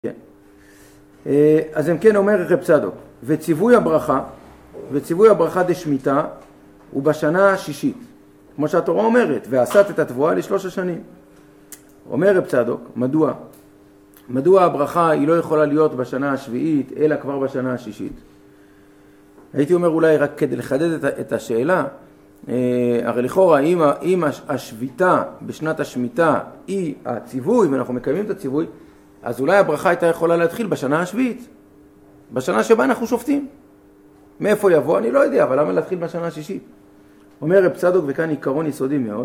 כן. אז אם כן אומר רב צדוק, וציווי הברכה דשמיטה הוא בשנה השישית, כמו שהתורה אומרת, ועשת את התבואה ל3 שנים. אומר רב צדוק, מדוע הברכה היא לא יכולה להיות בשנה השביעית, אלא כבר בשנה השישית? הייתי אומר אולי רק כדי לחדד את השאלה, הרי לכאורה אם השביתה בשנת השמיטה היא הציווי, ואנחנו מקיימים את הציווי, אז אולי הברכה הייתה יכולה להתחיל בשנה השביעית, בשנה שבה אנחנו שופטים. מאיפה יבוא? אני לא יודע, אבל למה להתחיל בשנה השישית? אומר רב צדוק, וכאן עיקרון יסודי מאוד,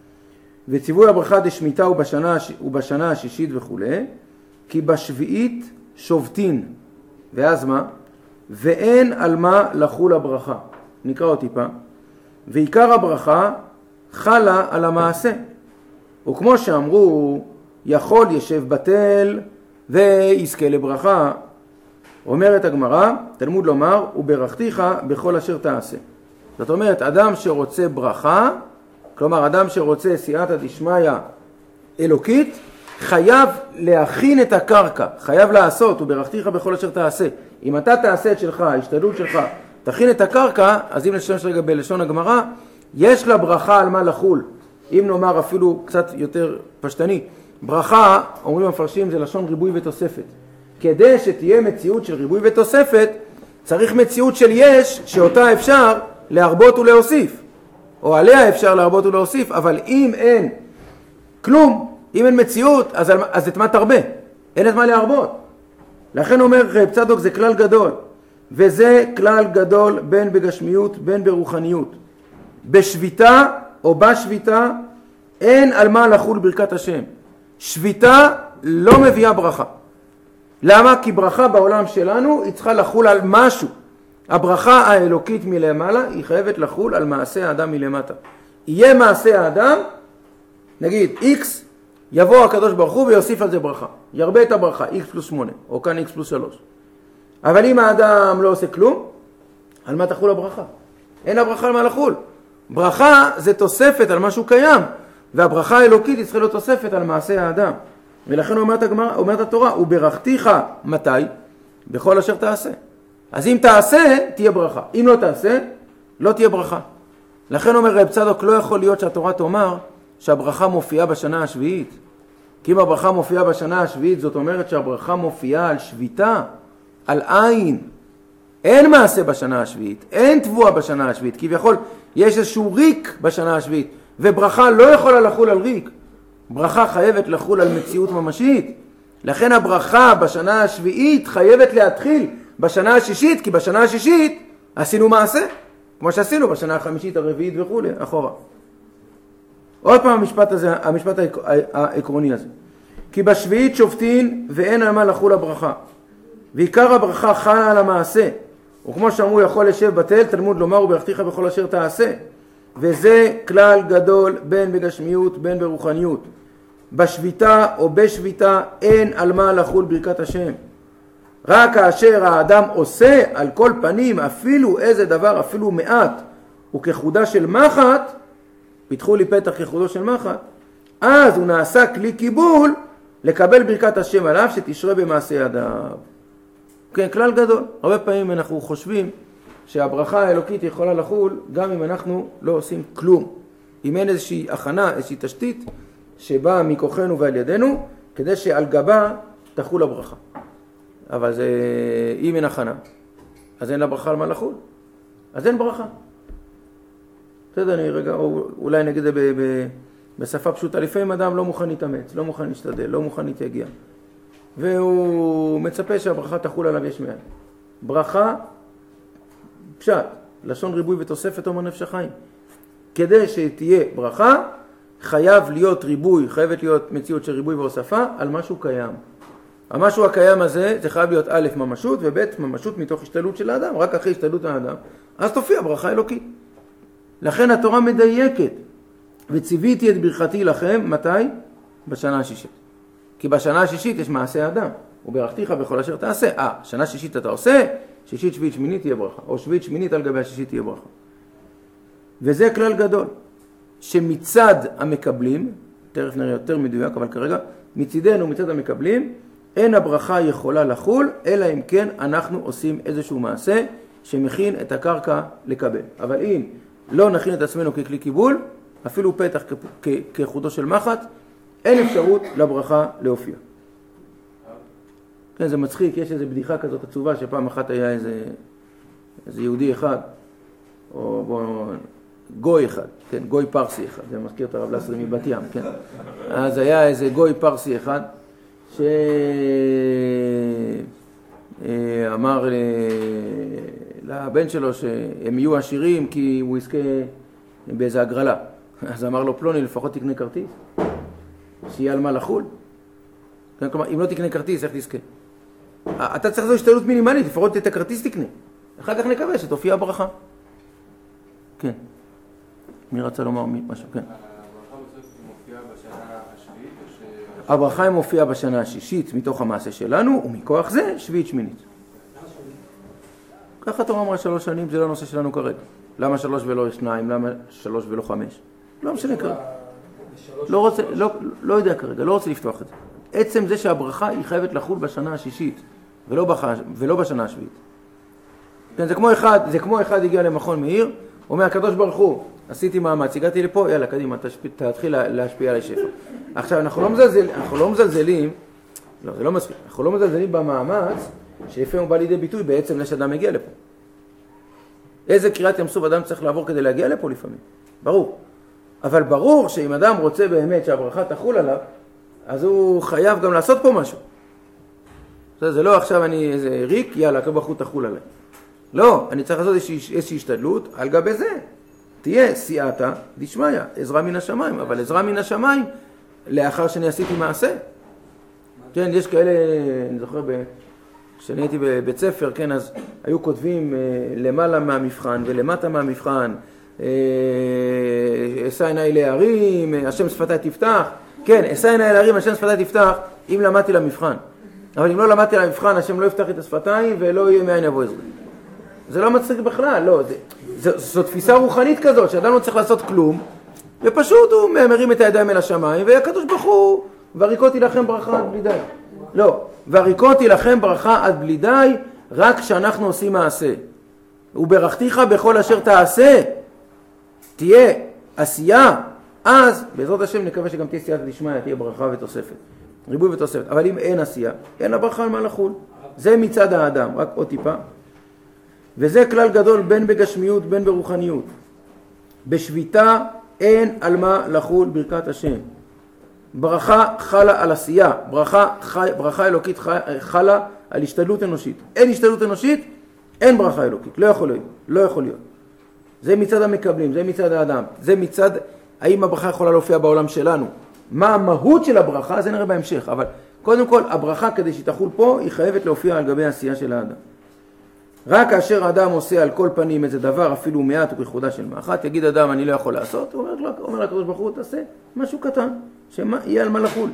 וציווי הברכה דשמיטה הוא בשנה השישית וכו', כי בשביעית שובתין, ואז מה? ואין על מה לחול הברכה. נקרא אותי פעם. ועיקר הברכה חלה על המעשה. וכמו שאמרו, יכול ישב בטל ויזכה לברכה. אומרת הגמרא, תלמוד לומר, וברכתיך בכל אשר תעשה. זאת אומרת, אדם שרוצה ברכה, כלומר אדם שרוצה סייעתא דשמיא אלוקית, חייב להכין את הקרקע, חייב לעשות, וברכתיך בכל אשר תעשה. אם אתה תעשה את שלך, ההשתדלות שלך, תכין את הקרקע, אז אם נשתמש רגע בלשון הגמרא, יש לה ברכה על מה לחול. אם נאמר אפילו קצת יותר פשטני, ברכה, אומרים המפרשים, זה לשון ריבוי ותוספת. כדי שתהיה מציאות של ריבוי ותוספת, צריך מציאות של יש, שאותה אפשר להרבות ולהוסיף. או עליה אפשר להרבות ולהוסיף, אבל אם אין כלום, אם אין מציאות, אז את מה תרבה? אין את מה להרבות. לכן אומר רב צדוק, זה כלל גדול. וזה כלל גדול בין בגשמיות, בין ברוחניות. בשביתה או בשביתה, אין על מה לחול ברכת השם. שביתה לא מביאה ברכה. למה? כי ברכה בעולם שלנו היא צריכה לחול על משהו. הברכה האלוקית מלמעלה היא חייבת לחול על מעשה האדם מלמטה. יהיה מעשה האדם, נגיד X, יבוא הקדוש ברוך הוא ויוסיף על זה ברכה. ירבה את הברכה, X + 8, או כאן X + 3. אבל אם האדם לא עושה כלום, על מה תחול הברכה? אין הברכה על מה לחול. ברכה זה תוספת על משהו קיים, והברכה האלוקית היא צריכה להיות תוספת על מעשה האדם. ולכן אומרת התורה, וברכתיך מתי? בכל אשר תעשה. אז אם תעשה, תהיה ברכה. אם לא תעשה, לא תהיה ברכה. לכן אומר רב צדוק, לא יכול להיות שהתורה תאמר שהברכה מופיעה בשנה השביעית. כי אם הברכה מופיעה בשנה השביעית, זאת אומרת שהברכה מופיעה על שביתה, על עין. אין מעשה בשנה השביעית, אין תבואה בשנה השביעית. כביכול, יש איזשהו ריק בשנה השביעית, וברכה לא יכולה לחול על ריק. ברכה חייבת לחול על מציאות ממשית. לכן הברכה בשנה השביעית חייבת להתחיל בשנה השישית, כי בשנה השישית עשינו מעשה, כמו שעשינו בשנה החמישית, הרביעית וכו', אחורה. עוד פעם המשפט העקרוני הזה. כי בשביעית שופטין ואין על מה לחול הברכה. ועיקר הברכה חלה על המעשה. וכמו שאמרו, יכול לשב בטל, תלמוד לומר וברכתיך בכל אשר תעשה. וזה כלל גדול בין בגשמיות בין ברוחניות. בשביתה או בשביתה אין על מה לחול ברכת השם. רק כאשר האדם עושה על כל פנים אפילו איזה דבר, אפילו מעט, וכחודה של מחט, פיתחו לי פתח כחודו של מחט, אז הוא נעשה כלי קיבול לקבל ברכת השם עליו שתשרה במעשה ידיו. כן, כלל גדול. הרבה פעמים אנחנו חושבים שהברכה האלוקית יכולה לחול גם אם אנחנו לא עושים כלום. אם אין איזושהי הכנה, איזושהי תשתית שבאה מכוחנו ועל ידינו, כדי שעל גבה תחול הברכה. אבל זה, אם אין הכנה, אז אין לה ברכה על מה לחול. אז אין ברכה. בסדר, אני רגע, אולי נגיד את זה בשפה פשוטה. לפעמים אדם לא מוכן להתאמץ, לא מוכן להשתדל, לא מוכן להתייגיע. והוא מצפה שהברכה תחול עליו יש מאין. ברכה, פשט, לשון ריבוי ותוספת אומר נפש החיים. כדי שתהיה ברכה, חייב להיות ריבוי, חייבת להיות מציאות של ריבוי והוספה על משהו קיים. המשהו הקיים הזה, זה חייב להיות א' ממשות וב' ממשות מתוך השתדלות של האדם, רק אחרי השתדלות האדם, אז תופיע ברכה אלוקית. לכן התורה מדייקת, וציוויתי את ברכתי לכם, מתי? בשנה השישית. כי בשנה השישית יש מעשה האדם, וברכתיך בכל אשר תעשה. שנה שישית אתה עושה, שישית, שביעית, שמינית תהיה ברכה, או שביעית, שמינית על גבי השישית תהיה ברכה. וזה כלל גדול, שמצד המקבלים, תכף נראה יותר מדויק, אבל כרגע, מצידנו, מצד המקבלים, אין הברכה יכולה לחול, אלא אם כן אנחנו עושים איזשהו מעשה שמכין את הקרקע לקבל. אבל אם לא נכין את עצמנו ככלי קיבול, אפילו פתח כחודו של מחט, אין אפשרות לברכה להופיע. כן, זה מצחיק, יש איזו בדיחה כזאת עצובה, שפעם אחת היה איזה יהודי אחד, או גוי אחד, כן, גוי פרסי אחד, זה מזכיר את הרב לסרי מבת ים, כן. אז היה איזה גוי פרסי אחד, שאמר לבן שלו שהם יהיו עשירים כי הוא יזכה באיזה הגרלה. אז אמר לו, פלוני, לפחות תקנה כרטיס, שיהיה על מה לחול. כלומר, אם לא תקנה כרטיס, איך תזכה? אתה צריך לעשות השתדלות מינימלית, לפחות את הכרטיס תקנה. אחר כך נקווה שתופיע הברכה. כן. מי רצה לומר משהו? כן. הברכה מופיעה בשנה השישית מתוך המעשה שלנו, ומכוח זה שביעית שמינית. ככה אתה אומר 3 שנים, זה לא הנושא שלנו כרגע. למה 3 ולא 2? למה 3 ולא 5? לא משנה כרגע. לא יודע כרגע, לא רוצה לפתוח את זה. עצם זה שהברכה היא חייבת לחול בשנה השישית, ולא בשנה השביעית. כן, זה כמו אחד הגיע למכון מאיר, אומר, הקדוש ברוך הוא, עשיתי מאמץ, הגעתי לפה, יאללה, קדימה, תתחיל להשפיע עלי שפע. עכשיו, אנחנו לא מזלזלים, לא, זה לא מספיק, אנחנו לא מזלזלים במאמץ, שלפעמים הוא בא לידי ביטוי בעצם לשאדם מגיע לפה. איזה קריאת ים סוף אדם צריך לעבור כדי להגיע לפה לפעמים? ברור. אבל ברור שאם אדם רוצה באמת שהברכה תחול עליו, אז הוא חייב גם לעשות פה משהו. זה לא עכשיו אני איזה ריק, יאללה, הקדוש ברוך הוא תחול עליי. לא, אני צריך לעשות איזושהי השתדלות, על גבי זה תהיה סייעתא דשמיא, עזרה מן השמיים, אבל עזרה מן השמיים לאחר שאני עשיתי מעשה. כן, יש כאלה, אני זוכר, כשאני הייתי בבית ספר, כן, אז היו כותבים למעלה מהמבחן ולמטה מהמבחן, אשא עיניי להרים, השם שפתי תפתח. כן, אשא עיניי להרים, השם שפתי תפתח, אם למדתי למבחן. אבל אם לא למדתי למבחן, השם לא יפתח את השפתיים ולא יהיה מאין יבוא עזרה. זה לא מצחיק בכלל, לא. זו תפיסה רוחנית כזאת, שאדם לא צריך לעשות כלום, ופשוט הוא מרים את הידיים אל השמיים, והקדוש ברוך הוא, וריקותי לכם ברכה עד בלי די. לא, וריקותי לכם ברכה עד בלי די, רק כשאנחנו עושים מעשה. וברכתיך בכל אשר תעשה, תהיה עשייה, אז בעזרת השם נקווה שגם תהיה סייעתא דשמיא, תהיה ברכה ותוספת. ריבוי ותוספת. אבל אם אין עשייה, אין הברכה על מה לחול. זה מצד האדם, רק עוד טיפה. וזה כלל גדול בין בגשמיות בין ברוחניות. בשביתה אין על מה לחול ברכת השם. ברכה חלה על עשייה, ברכה אלוקית חלה על השתדלות אנושית. אין השתדלות אנושית, אין ברכה אלוקית, לא יכול להיות. זה מצד המקבלים, זה מצד האדם, זה מצד האם הברכה יכולה להופיע בעולם שלנו. מה המהות של הברכה, זה נראה בהמשך, אבל קודם כל הברכה כדי שתחול פה היא חייבת להופיע על גבי העשייה של האדם. רק כאשר האדם עושה על כל פנים איזה דבר, אפילו מעט וכחודה של מאחת, יגיד אדם אני לא יכול לעשות, הוא אומר לקדוש ברוך הוא תעשה משהו קטן, שיהיה על מה לחול.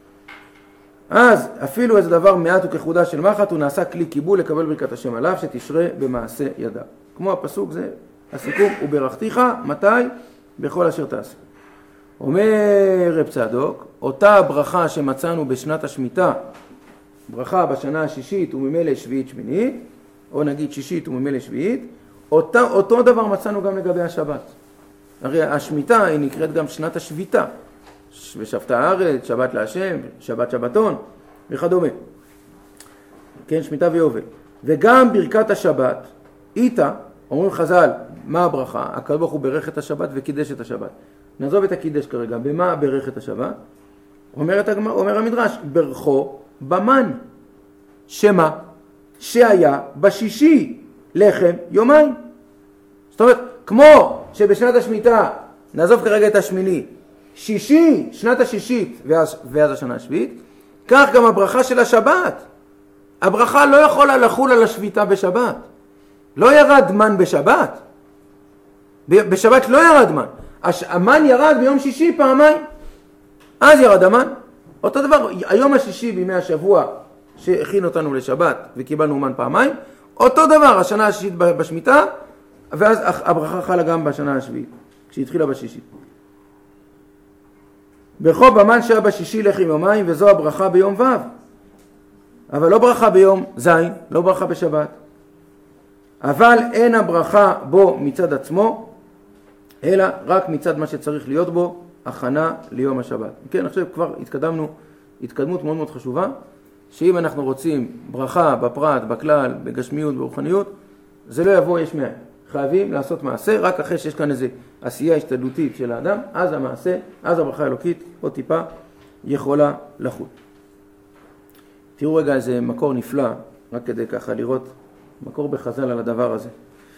אז אפילו איזה דבר מעט וכחודה של מאחת, הוא נעשה כלי קיבול לקבל ברכת השם עליו, שתשרה במעשה ידיו. כמו הפסוק זה, הסיכום, וברכתיך, מתי? בכל אשר תעשה. אומר רב צדוק, אותה ברכה שמצאנו בשנת השמיטה, ברכה בשנה השישית וממילא שביעית שמינית, או נגיד שישית וממילא שביעית, אותו דבר מצאנו גם לגבי השבת. הרי השמיטה היא נקראת גם שנת השביתה. ושבתה הארץ, שבת להשם, שבת שבתון וכדומה. כן, שמיטה ויובל. וגם ברכת השבת, איתה, אומרים חז"ל, מה הברכה? הקדוש ברוך הוא ברך את השבת וקידש את השבת. נעזוב את הקידש כרגע, במה ברך את השבת? אומר המדרש, ברכו במן. שמה? שהיה בשישי לחם יומיים. זאת אומרת, כמו שבשנת השמיטה, נעזוב כרגע את השמיני, שישי, שנת השישית ואז השנה השביעית, כך גם הברכה של השבת. הברכה לא יכולה לחול על השביתה בשבת. לא ירד מן בשבת. בשבת לא ירד מן. המן ירד ביום שישי פעמיים. אז ירד המן. אותו דבר, היום השישי בימי השבוע שהכין אותנו לשבת וקיבלנו מן פעמיים, אותו דבר השנה השישית בשמיטה, ואז הברכה חלה גם בשנה השביעית, כשהתחילה בשישית. ברכו במן שהיה בשישי לחם יומיים, וזו הברכה ביום ו'. אבל לא ברכה ביום זין, לא ברכה בשבת. אבל אין הברכה בו מצד עצמו, אלא רק מצד מה שצריך להיות בו, הכנה ליום השבת. כן, עכשיו כבר התקדמנו, התקדמות מאוד מאוד חשובה, שאם אנחנו רוצים ברכה בפרט, בכלל, בגשמיות, ברוחניות, זה לא יבוא יש מאין. חייבים לעשות מעשה, רק אחרי שיש כאן איזו עשייה השתדלותית של האדם, אז המעשה, אז הברכה האלוקית, עוד טיפה, יכולה לחול. תראו רגע איזה מקור נפלא, רק כדי ככה לראות מקור בחז"ל על הדבר הזה.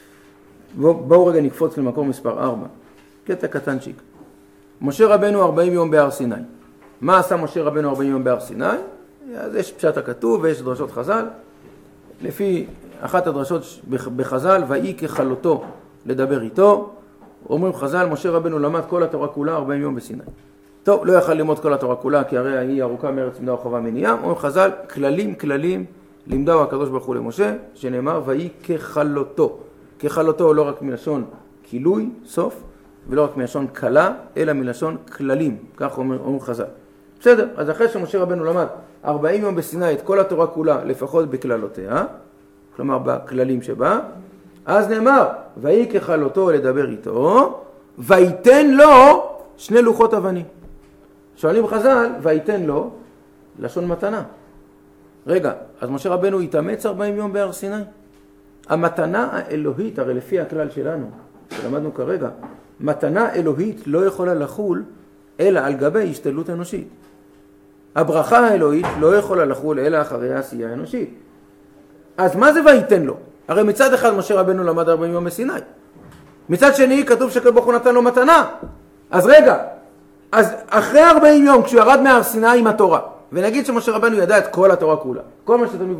בואו רגע נקפוץ למקור מספר 4, קטע קטנצ'יק. משה רבנו 40 יום בהר סיני. מה עשה משה רבנו 40 יום בהר סיני? אז יש פשט הכתוב ויש דרשות חז"ל. לפי אחת הדרשות בחז"ל, ויהי ככלותו לדבר איתו, אומרים חז"ל, משה רבנו למד כל התורה כולה 40 יום בסיני. טוב, לא יכל ללמוד כל התורה כולה, כי הרי היא ארוכה מארץ לימדה וחווה מני ים. אומרים חז"ל, כללים, לימדהו הקדוש ברוך הוא למשה, שנאמר, ויהי ככלותו. ככלותו לא רק מלשון כילוי, סוף, ולא רק מלשון כלה, אלא מלשון כללים. כך אומרים חז"ל. בסדר, אז אחרי שמשה רבנו למד 40 יום בסיני את כל התורה כולה, לפחות בכללותיה, כלומר בכללים שבה, אז נאמר, ויהי ככלותו לדבר איתו, ויתן לו 2 לוחות אבנים. שואלים חז"ל, ויתן לו לשון מתנה. רגע, אז משה רבנו התאמץ 40 יום בהר סיני? המתנה האלוהית, הרי לפי הכלל שלנו, שלמדנו כרגע, מתנה אלוהית לא יכולה לחול אלא על גבי השתדלות אנושית. הברכה האלוהית לא יכולה לחול אלא אחרי העשייה האנושית. אז מה זה ויתן לו? הרי מצד אחד משה רבנו למד 40 יום בסיני. מצד שני כתוב שהקדוש ברוך הוא נתן לו מתנה. אז רגע, אז אחרי 40 יום כשהוא ירד מהר סיני עם התורה, ונגיד שמשה רבנו ידע את כל התורה כולה, כל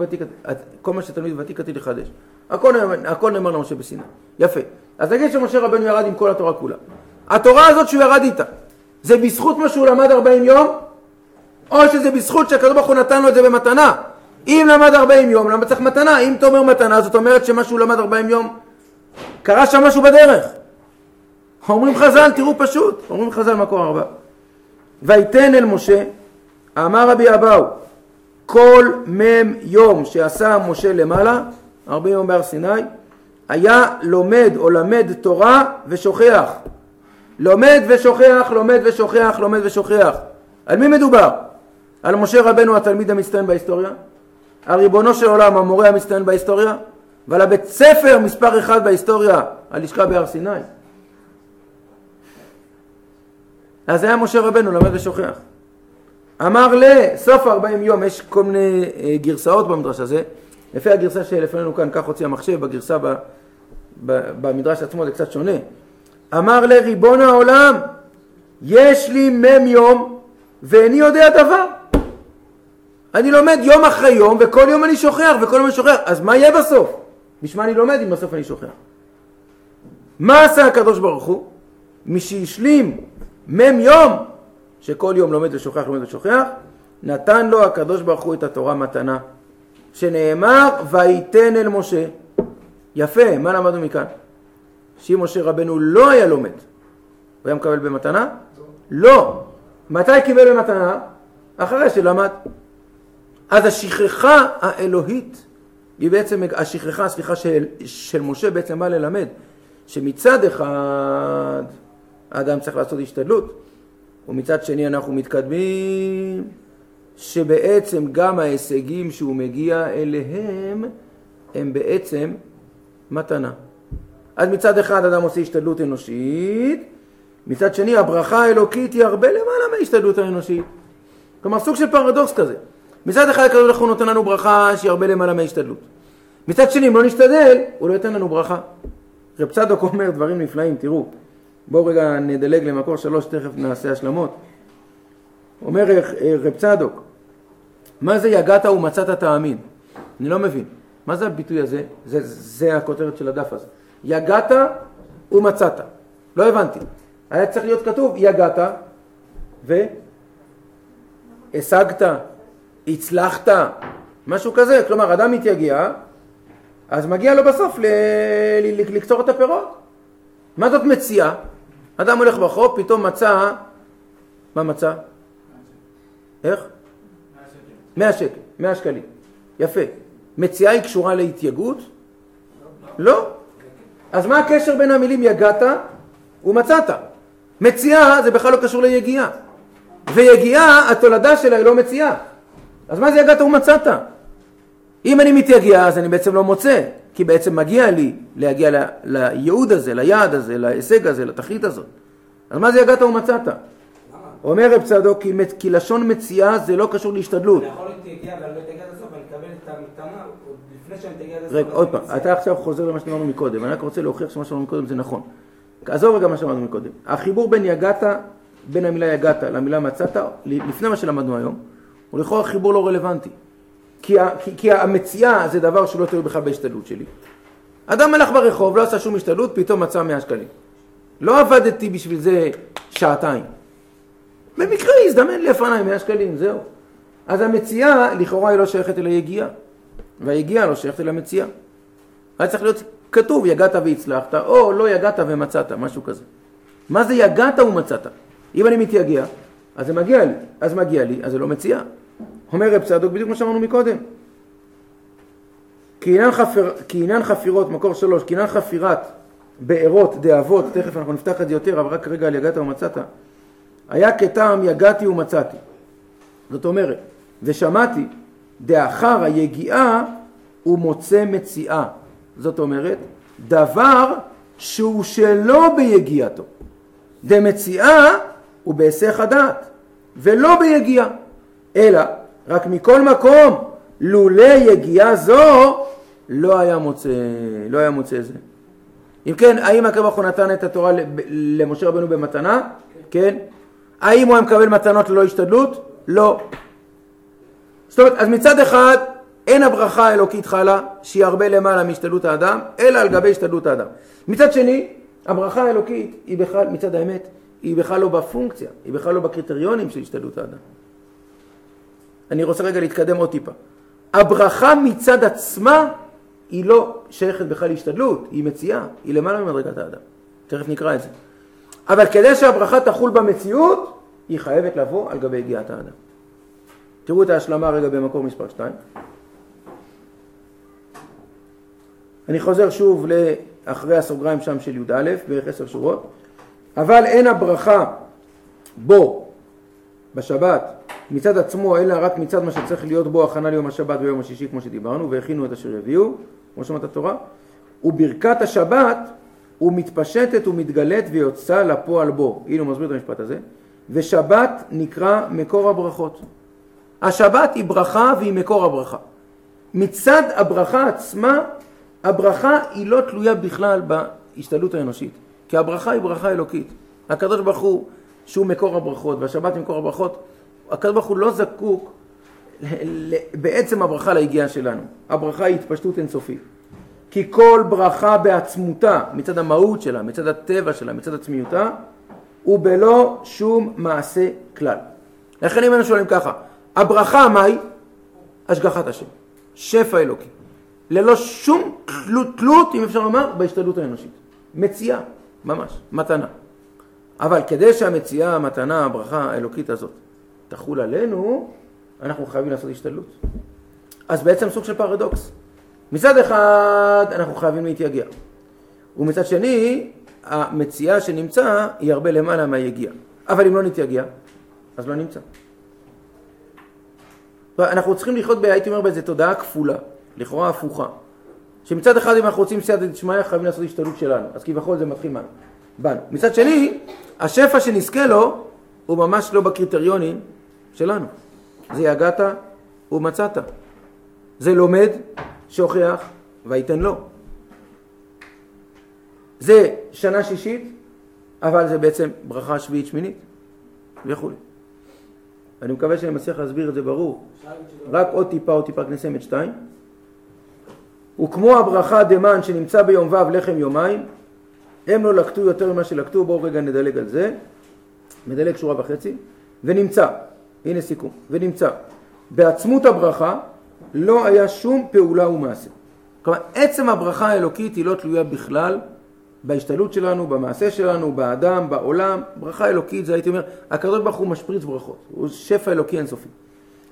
מה שתלמיד ותיק עתיד לחדש, הכל נאמר למשה בסיני. יפה. אז נגיד שמשה רבנו ירד עם כל התורה כולה. התורה הזאת שהוא ירד איתה, זה בזכות מה שהוא למד 40 יום, או שזה בזכות שהקדוש ברוך הוא נתן לו את זה במתנה? אם למד 40 יום, למה צריך מתנה? אם אתה אומר מתנה, זאת אומרת שמה שהוא למד 40 יום, קרה שם משהו בדרך. אומרים חז"ל, תראו פשוט, אומרים חז"ל מקור 4. ויתן אל משה, אמר רבי אבאו, כל מם יום שעשה משה למעלה, 40 יום בהר סיני, היה לומד או למד תורה ושוכח. לומד ושוכח, לומד ושוכח, לומד ושוכח. על מי מדובר? על משה רבנו התלמיד המצטיין בהיסטוריה, הריבונו של עולם המורה המצטיין בהיסטוריה, ועל הבית ספר מספר 1 בהיסטוריה, הלשכה בהר סיני. אז היה משה רבנו למד ושוכח. אמר לסוף 40 יום, יש כל מיני גרסאות במדרש הזה, לפי הגרסה שלפנינו כאן, כך הוציא המחשב, בגרסה במדרש עצמו זה קצת שונה. אמר לריבון העולם, יש לי מם יום ואיני יודע דבר. אני לומד יום אחרי יום וכל יום אני שוכח וכל יום אני שוכח. אז מה יהיה בסוף? בשמה אני לומד אם בסוף אני שוכח. מה עשה הקדוש ברוך הוא? מי שהשלים מם יום, שכל יום לומד ושוכח, לומד ושוכח, נתן לו הקדוש ברוך הוא את התורה מתנה, שנאמר ויתן אל משה. יפה, מה למדנו מכאן? שאם משה רבנו לא היה לומד, הוא היה מקבל במתנה? לא. מתי קיבל במתנה? אחרי שלמד. אז השכחה האלוהית, היא בעצם, השכחה של משה בעצם באה ללמד, שמצד אחד האדם צריך לעשות השתדלות, ומצד שני אנחנו מתקדמים, שבעצם גם ההישגים שהוא מגיע אליהם, הם בעצם מתנה. אז מצד אחד אדם עושה השתדלות אנושית, מצד שני הברכה האלוקית היא הרבה למעלה מההשתדלות האנושית. כלומר סוג של פרדוקס כזה. מצד אחד הקדוש ברוך הוא נותן לנו ברכה שהיא הרבה למעלה מההשתדלות. מצד שני אם לא נשתדל, הוא לא ייתן לנו ברכה. רב צדוק אומר דברים נפלאים, תראו. בואו רגע נדלג למקור 3, תכף נעשה השלמות. אומר רב צדוק, מה זה יגעת ומצאת תאמין? אני לא מבין. מה זה הביטוי הזה? זה הכותרת של הדף הזה. יגעת ומצאת. לא הבנתי. היה צריך להיות כתוב יגעת והשגת, הצלחת, משהו כזה. כלומר, אדם מתייגע, אז מגיע לו בסוף לקצור את הפירות. מה זאת מציאה? אדם הולך ברחוב, פתאום מצא, מה מצא? איך? 100 שקל, 100 שקלים. יפה. מציאה היא קשורה להתייגות? לא. אז מה הקשר בין המילים יגעת ומצאת? מציאה זה בכלל לא קשור ליגיעה. ויגיעה, התולדה שלה היא לא מציאה. אז מה זה יגעת ומצאת? אם אני מתייגע, אז אני בעצם לא מוצא, כי בעצם מגיע לי להגיע לייעוד הזה, ליעד הזה, להישג הזה, לתכלית הזאת. אז מה זה יגעת ומצאת? אומר רב צדוק, כי לשון מציאה זה לא קשור להשתדלות. אני יכול להתייגע ועל לא להתייגע עד הסוף, אני אקבל את המתנה עוד לפני שאני מתייגע עד הסוף. רגע, עוד פעם, אתה עכשיו חוזר למה שאמרנו מקודם, אני רק רוצה להוכיח שמה שאמרנו מקודם זה נכון. עזוב רגע מה שאמרנו מקודם. החיבור בין יגעת, בין המילה יגעת למילה מצאת, לפני מה שלמדנו היום, הוא לכאורה חיבור לא רלוונטי. כי המציאה זה דבר שלא תלוי בכלל בהשתדלות שלי. אדם הלך ברחוב, לא עשה שום השתדלות, פתאום מצא 100 שקלים. לא עבדתי בשביל זה שעתיים. במקרה הזדמן לפניי 100 שקלים, זהו. אז המציאה לכאורה היא לא שייכת אל היגיעה. והיגיעה לא שייכת אל המציאה. אז צריך להיות כתוב יגעת והצלחת, או לא יגעת ומצאת, משהו כזה. מה זה יגעת ומצאת? אם אני מתייגע, אז זה מגיע לי. אז מגיע לי, אז זה לא מציאה. אומר רב צדוק בדיוק מה שאמרנו מקודם. כי עניין חפירות, מקור 3, כי עניין חפירת בארות, דאבות, תכף אנחנו נפתח את זה יותר, אבל רק כרגע על יגעת ומצאת, היה כטעם יגעתי ומצאתי. זאת אומרת, ושמעתי, דאחר היגיעה הוא מוצא מציאה. זאת אומרת, דבר שהוא שלא ביגיעתו. דמציאה הוא בהיסח הדעת, ולא ביגיעה. אלא, רק מכל מקום, לולא יגיעה זו, לא היה מוצא זה. אם כן, האם הקדוש ברוך הוא נתן את התורה למשה רבנו במתנה? כן. האם הוא מקבל מתנות ללא השתדלות? לא. זאת אומרת, אז מצד אחד, אין הברכה האלוקית חלה, שהיא הרבה למעלה מהשתדלות האדם, אלא על גבי השתדלות האדם. מצד שני, הברכה האלוקית היא בכלל, מצד האמת, היא בכלל לא בפונקציה, היא בכלל לא בקריטריונים של השתדלות האדם. אני רוצה רגע להתקדם עוד טיפה. הברכה מצד עצמה היא לא שייכת בכלל להשתדלות, היא מציאה, היא למעלה ממדרגת האדם. תכף נקרא את זה. אבל כדי שהברכה תחול במציאות, היא חייבת לבוא על גבי יגיעת האדם. תראו את ההשלמה רגע במקור מספר 2. אני חוזר שוב לאחרי הסוגריים שם של י' א', בערך 10 שורות. אבל אין הברכה בו, בשבת, מצד עצמו, אלא רק מצד מה שצריך להיות בו הכנה ליום השבת ויום השישי, כמו שדיברנו, והכינו את אשר יביאו, כמו שאומרת התורה. וברכת השבת הוא מתפשטת ומתגלת ויוצא לפועל בו. הנה הוא מסביר את המשפט הזה. ושבת נקרא מקור הברכות. השבת היא ברכה והיא מקור הברכה. מצד הברכה עצמה, הברכה היא לא תלויה בכלל בהשתדלות האנושית. כי הברכה היא ברכה אלוקית. הקדוש ברוך הוא שהוא מקור הברכות, והשבת היא מקור הברכות, הקדוש ברוך הוא לא זקוק בעצם הברכה להגיעה שלנו. הברכה היא התפשטות אינסופית. כי כל ברכה בעצמותה, מצד המהות שלה, מצד הטבע שלה, מצד עצמיותה, הוא בלא שום מעשה כלל. לכן אם אנחנו שואלים ככה, הברכה מהי? השגחת השם, שפע אלוקי. ללא שום תלות, אם אפשר לומר, בהשתדלות האנושית. מציאה, ממש, מתנה. אבל כדי שהמציאה, המתנה, הברכה האלוקית הזאת תחול עלינו, אנחנו חייבים לעשות השתדלות. אז בעצם סוג של פרדוקס. מצד אחד אנחנו חייבים להתייגע. ומצד שני, המציאה שנמצא היא הרבה למעלה מהיגיע. אבל אם לא נתייגע, אז לא נמצא. אנחנו צריכים לחיות, הייתי אומר, באיזו תודעה כפולה, לכאורה הפוכה. שמצד אחד אם אנחנו רוצים סייעתא דשמיא, חייבים לעשות השתדלות שלנו. אז כביכול זה מתחיל בנו. מצד שני, השפע שנזכה לו, הוא ממש לא בקריטריונים שלנו. זה יגעת ומצאת. זה לומד, שוכח ויתן לו. זה שנה שישית, אבל זה בעצם ברכה שביעית שמינית וכו'. אני מקווה שאני מצליח להסביר את זה ברור. רק עוד טיפה כנסים את 2. וכמו הברכה דמן שנמצא ביום ו' לחם יומיים, הם לא לקטו יותר ממה שלקטו. בואו רגע נדלג על זה. מדלג שורה וחצי. ונמצא, הנה סיכום, ונמצא, בעצמות הברכה לא היה שום פעולה ומעשה. כלומר, עצם הברכה האלוקית היא לא תלויה בכלל בהשתדלות שלנו, במעשה שלנו, באדם, בעולם. ברכה אלוקית זה, הייתי אומר, הקדוש ברוך הוא משפריץ ברכות. הוא שפע אלוקי אינסופי.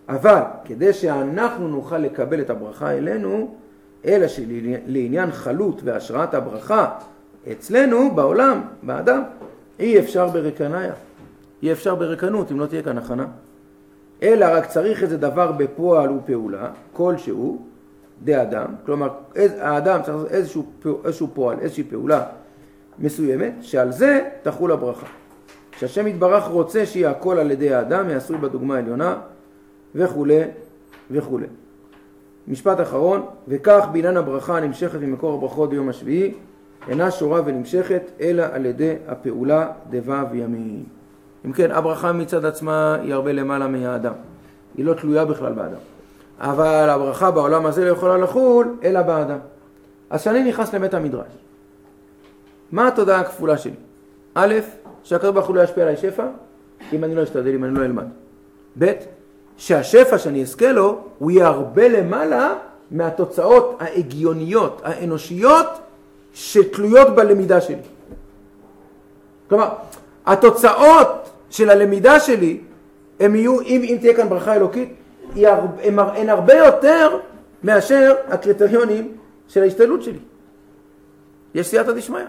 אבל כדי שאנחנו נוכל לקבל את הברכה אלינו, אלא שלעניין חלות והשראת הברכה אצלנו, בעולם, באדם, אי אפשר ברקניה. אי אפשר ברקנות אם לא תהיה כאן הכנה. אלא רק צריך איזה דבר בפועל ופעולה, כלשהו, די אדם, כלומר האדם צריך איזשהו פועל, איזושהי פעולה מסוימת, שעל זה תחול הברכה. שהשם יתברך רוצה שיהיה הכל על ידי האדם, יעשוי בדוגמה העליונה וכו' וכו'. משפט אחרון, וכך בעניין הברכה הנמשכת ממקור הברכות ביום השביעי, אינה שורה ונמשכת, אלא על ידי הפעולה דבב ימים. אם כן, הברכה מצד עצמה היא הרבה למעלה מהאדם. היא לא תלויה בכלל באדם. אבל הברכה בעולם הזה לא יכולה לחול, אלא באדם. אז כשאני נכנס לבית המדרש, מה התודעה הכפולה שלי? א', שהקדוש ברוך הוא לא ישפיע עליי שפע, אם אני לא אשתדל, אם אני לא אלמד. ב', שהשפע שאני אזכה לו, הוא יהיה הרבה למעלה מהתוצאות ההגיוניות, האנושיות, שתלויות בלמידה שלי. כלומר, התוצאות של הלמידה שלי, הם יהיו, אם תהיה כאן ברכה אלוקית, הן הרבה יותר מאשר הקריטריונים של ההשתדלות שלי. יש סייעתא דשמיא.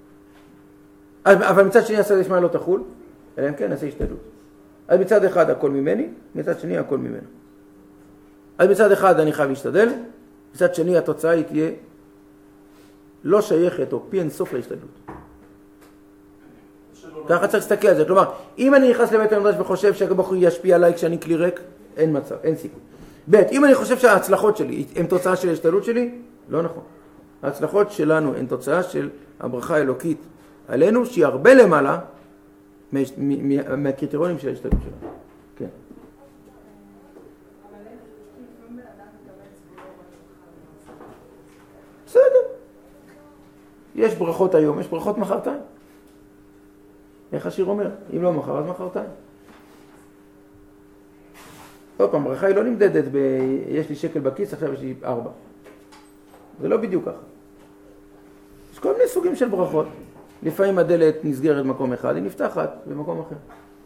אבל מצד שני הסייעתא דשמיא לא תחול, אלא אם כן נעשה השתדלות. אז מצד אחד הכל ממני, מצד שני הכל ממנו. אז מצד אחד אני חייב להשתדל, מצד שני התוצאה היא תהיה לא שייכת או פי אין סוף להשתדלות. ככה צריך להסתכל על זה. כלומר, אם אני נכנס לבית המדרש וחושב שהקדוש ברוך הוא ישפיע עליי כשאני כלי ריק, אין מצב, אין סיכוי. ב', אם אני חושב שההצלחות שלי הן תוצאה של ההשתדלות שלי, לא נכון. ההצלחות שלנו הן תוצאה של הברכה האלוקית עלינו, שהיא הרבה למעלה מהקריטריונים של ההשתדלות שלנו. כן. בסדר. יש ברכות היום, יש ברכות מחרתיים. איך השיר אומר? אם לא מחר, אז מחרתיים. עוד פעם, ברכה היא לא נמדדת יש לי שקל בכיס, עכשיו יש לי 4. זה לא בדיוק ככה. יש כל מיני סוגים של ברכות. לפעמים הדלת נסגרת במקום אחד, היא נפתחת במקום אחר.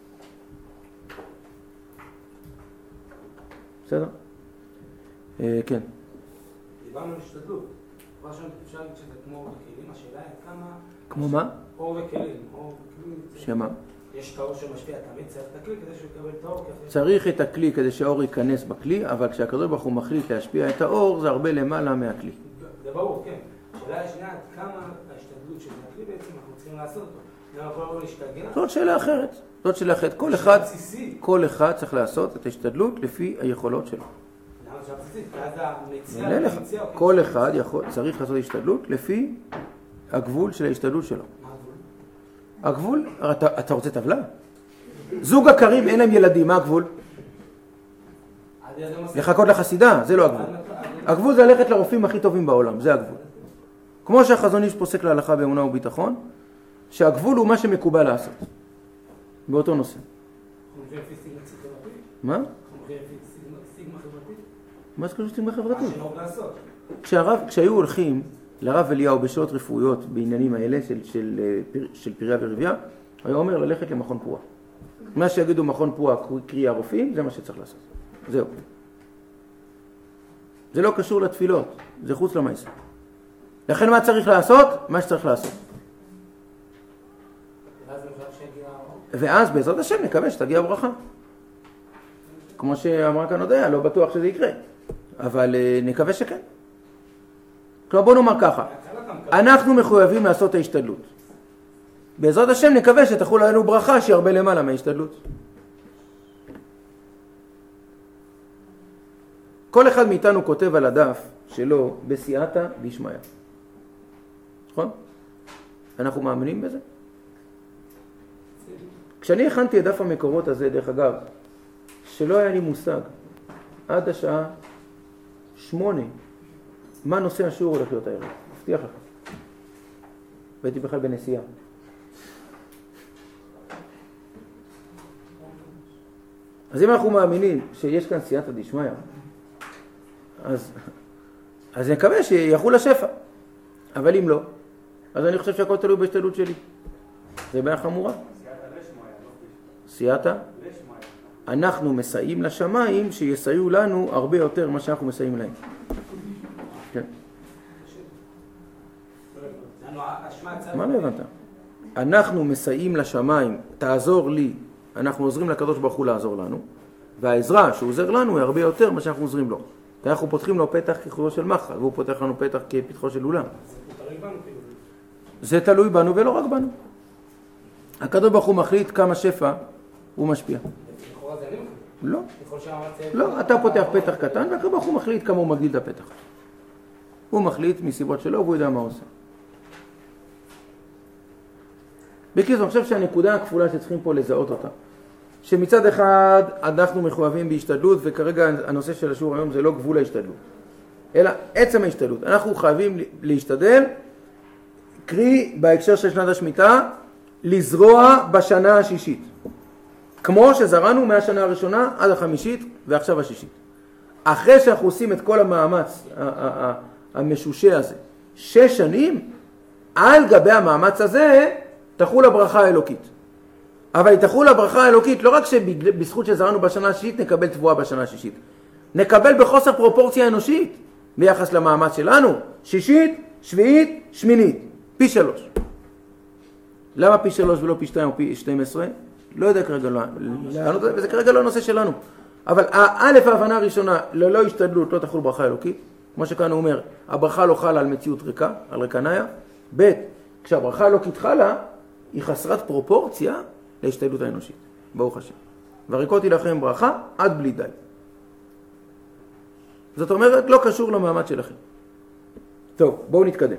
בסדר? כן. דיברנו על השתדלות. אפשר להגיד שזה כמו אור וכלים, השאלה היא כמה... כמו מה? אור וכלים. שמה? יש את האור שמשפיע, תמיד צריך את הכלי כדי שהוא יקבל את האור. צריך את הכלי כדי שהאור ייכנס בכלי, אבל כשהקדוש ברוך הוא מחליט להשפיע את האור, זה הרבה למעלה מהכלי. זה ברור, כן. השאלה השנייה, עד כמה ההשתדלות של הכלי בעצם אנחנו צריכים לעשות אותו. אנחנו לא להשתגע. זאת שאלה אחרת. זאת שאלה אחרת. כל אחד צריך לעשות את ההשתדלות לפי היכולות שלו. למה זה בסיסית? ואז המציע... כל אחד צריך לעשות השתדלות לפי הגבול של ההשתדלות שלו. הגבול, אתה רוצה טבלה? זוג עקרים אין להם ילדים, מה הגבול? לחכות לחסידה, זה לא הגבול. הגבול זה ללכת לרופאים הכי טובים בעולם, זה הגבול. כמו שהחזון איש פוסק להלכה באמונה וביטחון, שהגבול הוא מה שמקובל לעשות. באותו נושא. מה? מה זה קשור סטיגמה חברתית? כשהיו הולכים לרב אליהו בשעות רפואיות בעניינים האלה של פריה ורבייה, היה אומר ללכת למכון פועה. מה שיגידו מכון פועה קרי הרופאים, זה מה שצריך לעשות. זהו. זה לא קשור לתפילות, זה חוץ למעשה. לכן מה צריך לעשות? מה שצריך לעשות. ואז בעזרת השם נקווה שתגיע ברכה. כמו שאמרה כאן הודיה, לא בטוח שזה יקרה. אבל נקווה שכן. כלומר בוא נאמר ככה, אנחנו מחויבים לעשות את ההשתדלות. בעזרת השם נקווה שתחול עלינו ברכה שהיא הרבה למעלה מההשתדלות. כל אחד מאיתנו כותב על הדף שלו בסייעתא דשמיא. נכון? אנחנו מאמינים בזה? כשאני הכנתי את דף המקורות הזה, דרך אגב, שלא היה לי מושג עד השעה 8 מה נושא השיעור הולך להיות הערב? מבטיח לך. והייתי בכלל בנסיעה. אז אם אנחנו מאמינים שיש כאן סייעתא דשמיא, אז נקווה שיחול השפע. אבל אם לא, אז אני חושב שהכל תלוי בהשתדלות שלי. זה בעיה חמורה. סייעתא? אנחנו מסייעים לשמיים שיסייעו לנו הרבה יותר ממה שאנחנו מסייעים להם. כן. מה לא הבנת? אנחנו מסייעים לשמיים, תעזור לי, אנחנו עוזרים לקדוש ברוך הוא לעזור לנו, והעזרה שהוא עוזר לנו היא הרבה יותר ממה שאנחנו עוזרים לו. אנחנו פותחים לו פתח כחורו של מחל, והוא פותח לנו פתח כפתחו של אולם. זה תלוי בנו ולא רק בנו. הקדוש ברוך הוא מחליט כמה שפע הוא משפיע. לא. לא, אתה פותח פתח קטן והקדוש ברוך הוא מחליט כמה הוא מגדיל את הפתח. הוא מחליט מסיבות שלו והוא יודע מה הוא עושה. בקיצור, אני חושב שהנקודה הכפולה שצריכים פה לזהות אותה. שמצד אחד אנחנו מחויבים בהשתדלות, וכרגע הנושא של השיעור היום זה לא גבול ההשתדלות, אלא עצם ההשתדלות. אנחנו חייבים להשתדל, קרי בהקשר של שנת השמיטה, לזרוע בשנה השישית. כמו שזרענו מהשנה הראשונה עד החמישית ועכשיו השישית. אחרי שאנחנו עושים את כל המאמץ המשושה הזה, 6 שנים, על גבי המאמץ הזה תחול הברכה האלוקית. אבל היא תחול הברכה האלוקית לא רק שבזכות שזרענו בשנה השישית נקבל תבואה בשנה השישית. נקבל בחוסר פרופורציה אנושית ביחס למאמץ שלנו. שישית, שביעית, שמינית. פי 3. למה פי 3 ולא פי 2 או פי 12? לא יודע כרגע, וזה כרגע לא הנושא שלנו. אבל ההבנה הראשונה, ללא השתדלות לא תחול ברכה אלוקית. כמו שכאן הוא אומר, הברכה לא חלה על מציאות ריקה, על ריקניה. ב' כשהברכה האלוקית חלה, היא חסרת פרופורציה להשתדלות האנושית. ברוך השם. וריקותי לכם ברכה עד בלי די. זאת אומרת, לא קשור למעמד שלכם. טוב, בואו נתקדם.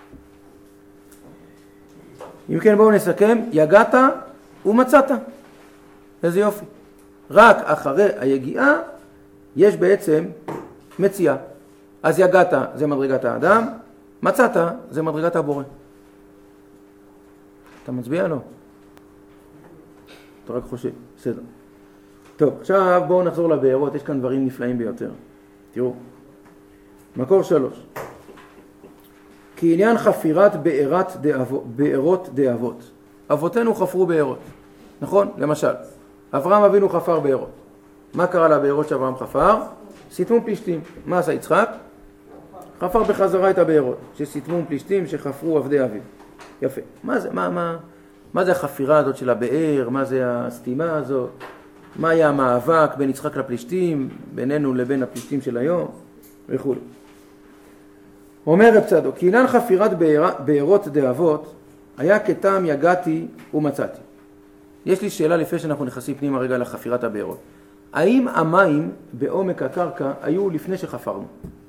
אם כן, בואו נסכם. יגעת ומצאת. איזה יופי. רק אחרי היגיעה יש בעצם מציאה. אז יגעת זה מדרגת האדם, מצאת זה מדרגת הבורא. אתה מצביע? לא. אתה רק חושב. בסדר. טוב, עכשיו בואו נחזור לבארות. יש כאן דברים נפלאים ביותר. תראו. מקור 3. כי עניין חפירת בארות דאבות. אבותינו חפרו בארות. נכון? למשל, אברהם אבינו חפר בארות. מה קרה לבארות שאברהם חפר? סיתמו פלישתים. מה עשה יצחק? חפר בחזרה את הבארות. שסיתמו פלישתים שחפרו עבדי אביו. יפה. מה זה החפירה הזאת של הבאר? מה זה הסתימה הזאת? מה היה המאבק בין יצחק לפלישתים, בינינו לבין הפלישתים של היום? וכו'. אומר רב צדוק, כי עניין חפירת בארות דאבות היה כטעם יגעתי ומצאתי. יש לי שאלה לפני שאנחנו נכנסים פנימה רגע לחפירת הבארות. האם המים בעומק הקרקע היו לפני שחפרנו?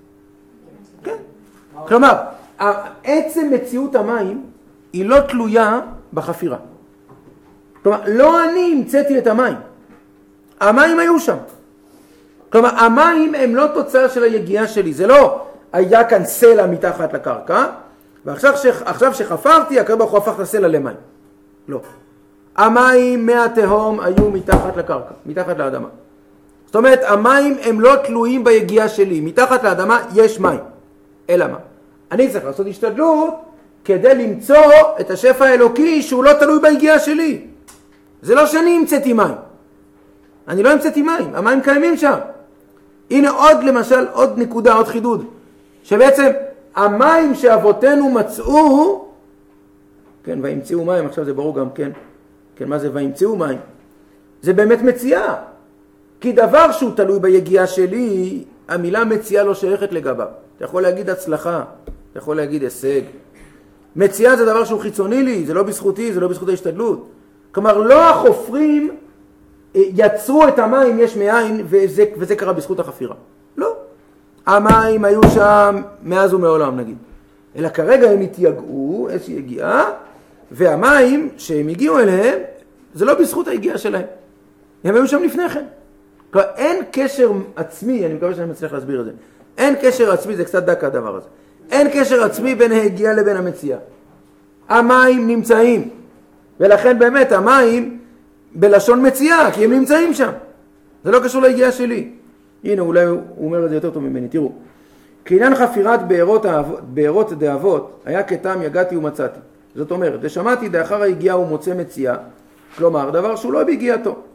כן. כלומר, עצם מציאות המים היא לא תלויה בחפירה. כלומר, לא אני המצאתי את המים. המים היו שם. כלומר, המים הם לא תוצאה של היגיעה שלי. זה לא היה כאן סלע מתחת לקרקע, ועכשיו שחפרתי, הקדוש ברוך הוא הפך את הסלע למים. לא. המים מהתהום היו מתחת לקרקע, מתחת לאדמה. זאת אומרת, המים הם לא תלויים ביגיעה שלי. מתחת לאדמה יש מים. אלא מה? אני צריך לעשות השתדלות כדי למצוא את השפע האלוקי שהוא לא תלוי ביגיעה שלי. זה לא שאני המצאתי מים. אני לא המצאתי מים, המים קיימים שם. הנה עוד למשל, עוד נקודה, עוד חידוד. שבעצם המים שאבותינו מצאו, כן, וימצאו מים, עכשיו זה ברור גם כן, מה זה וימצאו מים? זה באמת מציאה. כי דבר שהוא תלוי ביגיעה שלי, המילה מציאה לא שייכת לגביו. אתה יכול להגיד הצלחה, אתה יכול להגיד הישג. מציאה זה דבר שהוא חיצוני לי, זה לא בזכותי, זה לא בזכות ההשתדלות. כלומר, לא החופרים יצרו את המים יש מאין, וזה קרה בזכות החפירה. לא. המים היו שם מאז ומעולם נגיד. אלא כרגע הם התייגעו, איזושהי הגיעה, והמים שהם הגיעו אליהם, זה לא בזכות ההגיעה שלהם. הם היו שם לפני כן. כלומר, אין קשר עצמי, אני מקווה שאני מצליח להסביר את זה. אין קשר עצמי, זה קצת דק הדבר הזה. אין קשר עצמי בין ההגיעה לבין המציאה. המים נמצאים. ולכן באמת המים בלשון מציאה, כי הם נמצאים שם. זה לא קשור להגיעה שלי. הנה, אולי הוא אומר את זה יותר טוב ממני. תראו. כי עניין חפירת בארות דאבות היה כטעם יגעתי ומצאתי. זאת אומרת, ושמעתי דאחר ההגיעה ומוצא מציאה, כלומר, דבר שהוא לא בהגיעתו.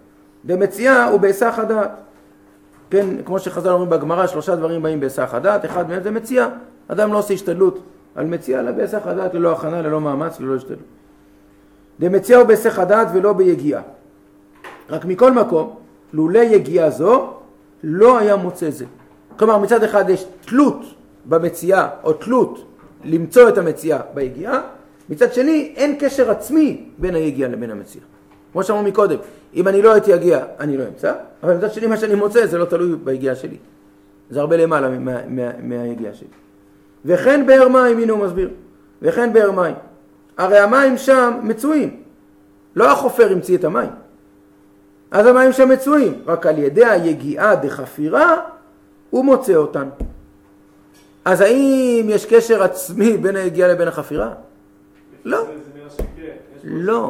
דמציאה הוא בהיסח הדעת. כן, כמו שחז"ל אומרים בגמרא, 3 דברים באים בהיסח הדעת, אחד מהם זה מציאה. אדם לא עושה השתדלות על מציאה, אלא בהיסח הדעת, ללא הכנה, ללא מאמץ, ללא השתדלות. דמציאה הוא בהיסח הדעת ולא ביגיעה. רק מכל מקום, לולא יגיעה זו, לא היה מוצא זה. כלומר, מצד אחד יש תלות במציאה, או תלות למצוא את המציאה ביגיעה, מצד שני, אין קשר עצמי בין היגיעה לבין המציאה. כמו שאמרו מקודם, אם אני לא הייתי יגיע, אני לא אמצא, אבל מצד שני, מה שאני מוצא, זה לא תלוי ביגיעה שלי. זה הרבה למעלה מהיגיעה שלי. וכן באר מים, הנה הוא מסביר, וכן באר מים. הרי המים שם מצויים. לא החופר המציא את המים. אז המים שם מצויים. רק על ידי היגיעה דחפירה, הוא מוצא אותן. אז האם יש קשר עצמי בין היגיעה לבין החפירה? לא. לא.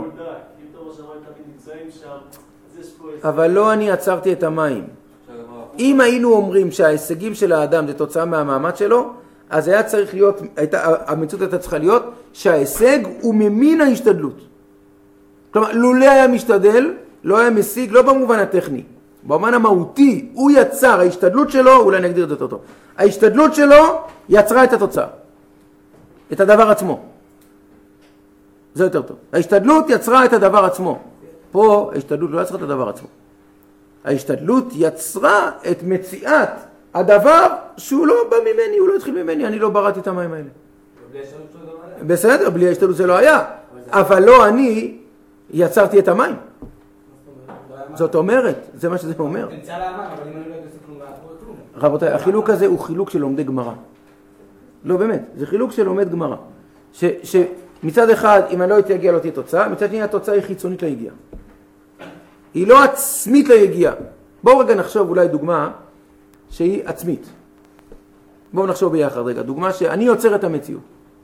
אבל לא אני עצרתי את המים. אם היינו אומרים שההישגים של האדם זה תוצאה מהמאמץ שלו, אז היה צריך להיות, המציאות הייתה צריכה להיות שההישג הוא ממין ההשתדלות. כלומר, לולא היה משתדל, לא היה משיג, לא במובן הטכני, במובן המהותי, הוא יצר, ההשתדלות שלו, אולי נגדיר את זה יותר טוב, ההשתדלות שלו יצרה את התוצאה, את הדבר עצמו. זה יותר טוב. ההשתדלות יצרה את הדבר עצמו. פה ההשתדלות לא יצרה את הדבר עצמו. ההשתדלות יצרה את מציאת הדבר שהוא לא בא ממני, הוא לא התחיל ממני, אני לא בראתי את המים האלה. בסדר, בלי ההשתדלות זה לא היה. אבל לא אני יצרתי את המים. זאת אומרת, זה מה שזה אומר. רבותיי, החילוק הזה הוא חילוק של לומדי גמרא. לא באמת, זה חילוק של לומד גמרא. שמצד אחד, אם אני לא אתייגיע לא תהיה תוצאה, מצד שני התוצאה היא חיצונית ליגיעה. היא לא עצמית ליגיעה. בואו רגע נחשוב אולי דוגמה שהיא עצמית. בואו נחשוב ביחד רגע, דוגמה שאני יוצר את המציאות.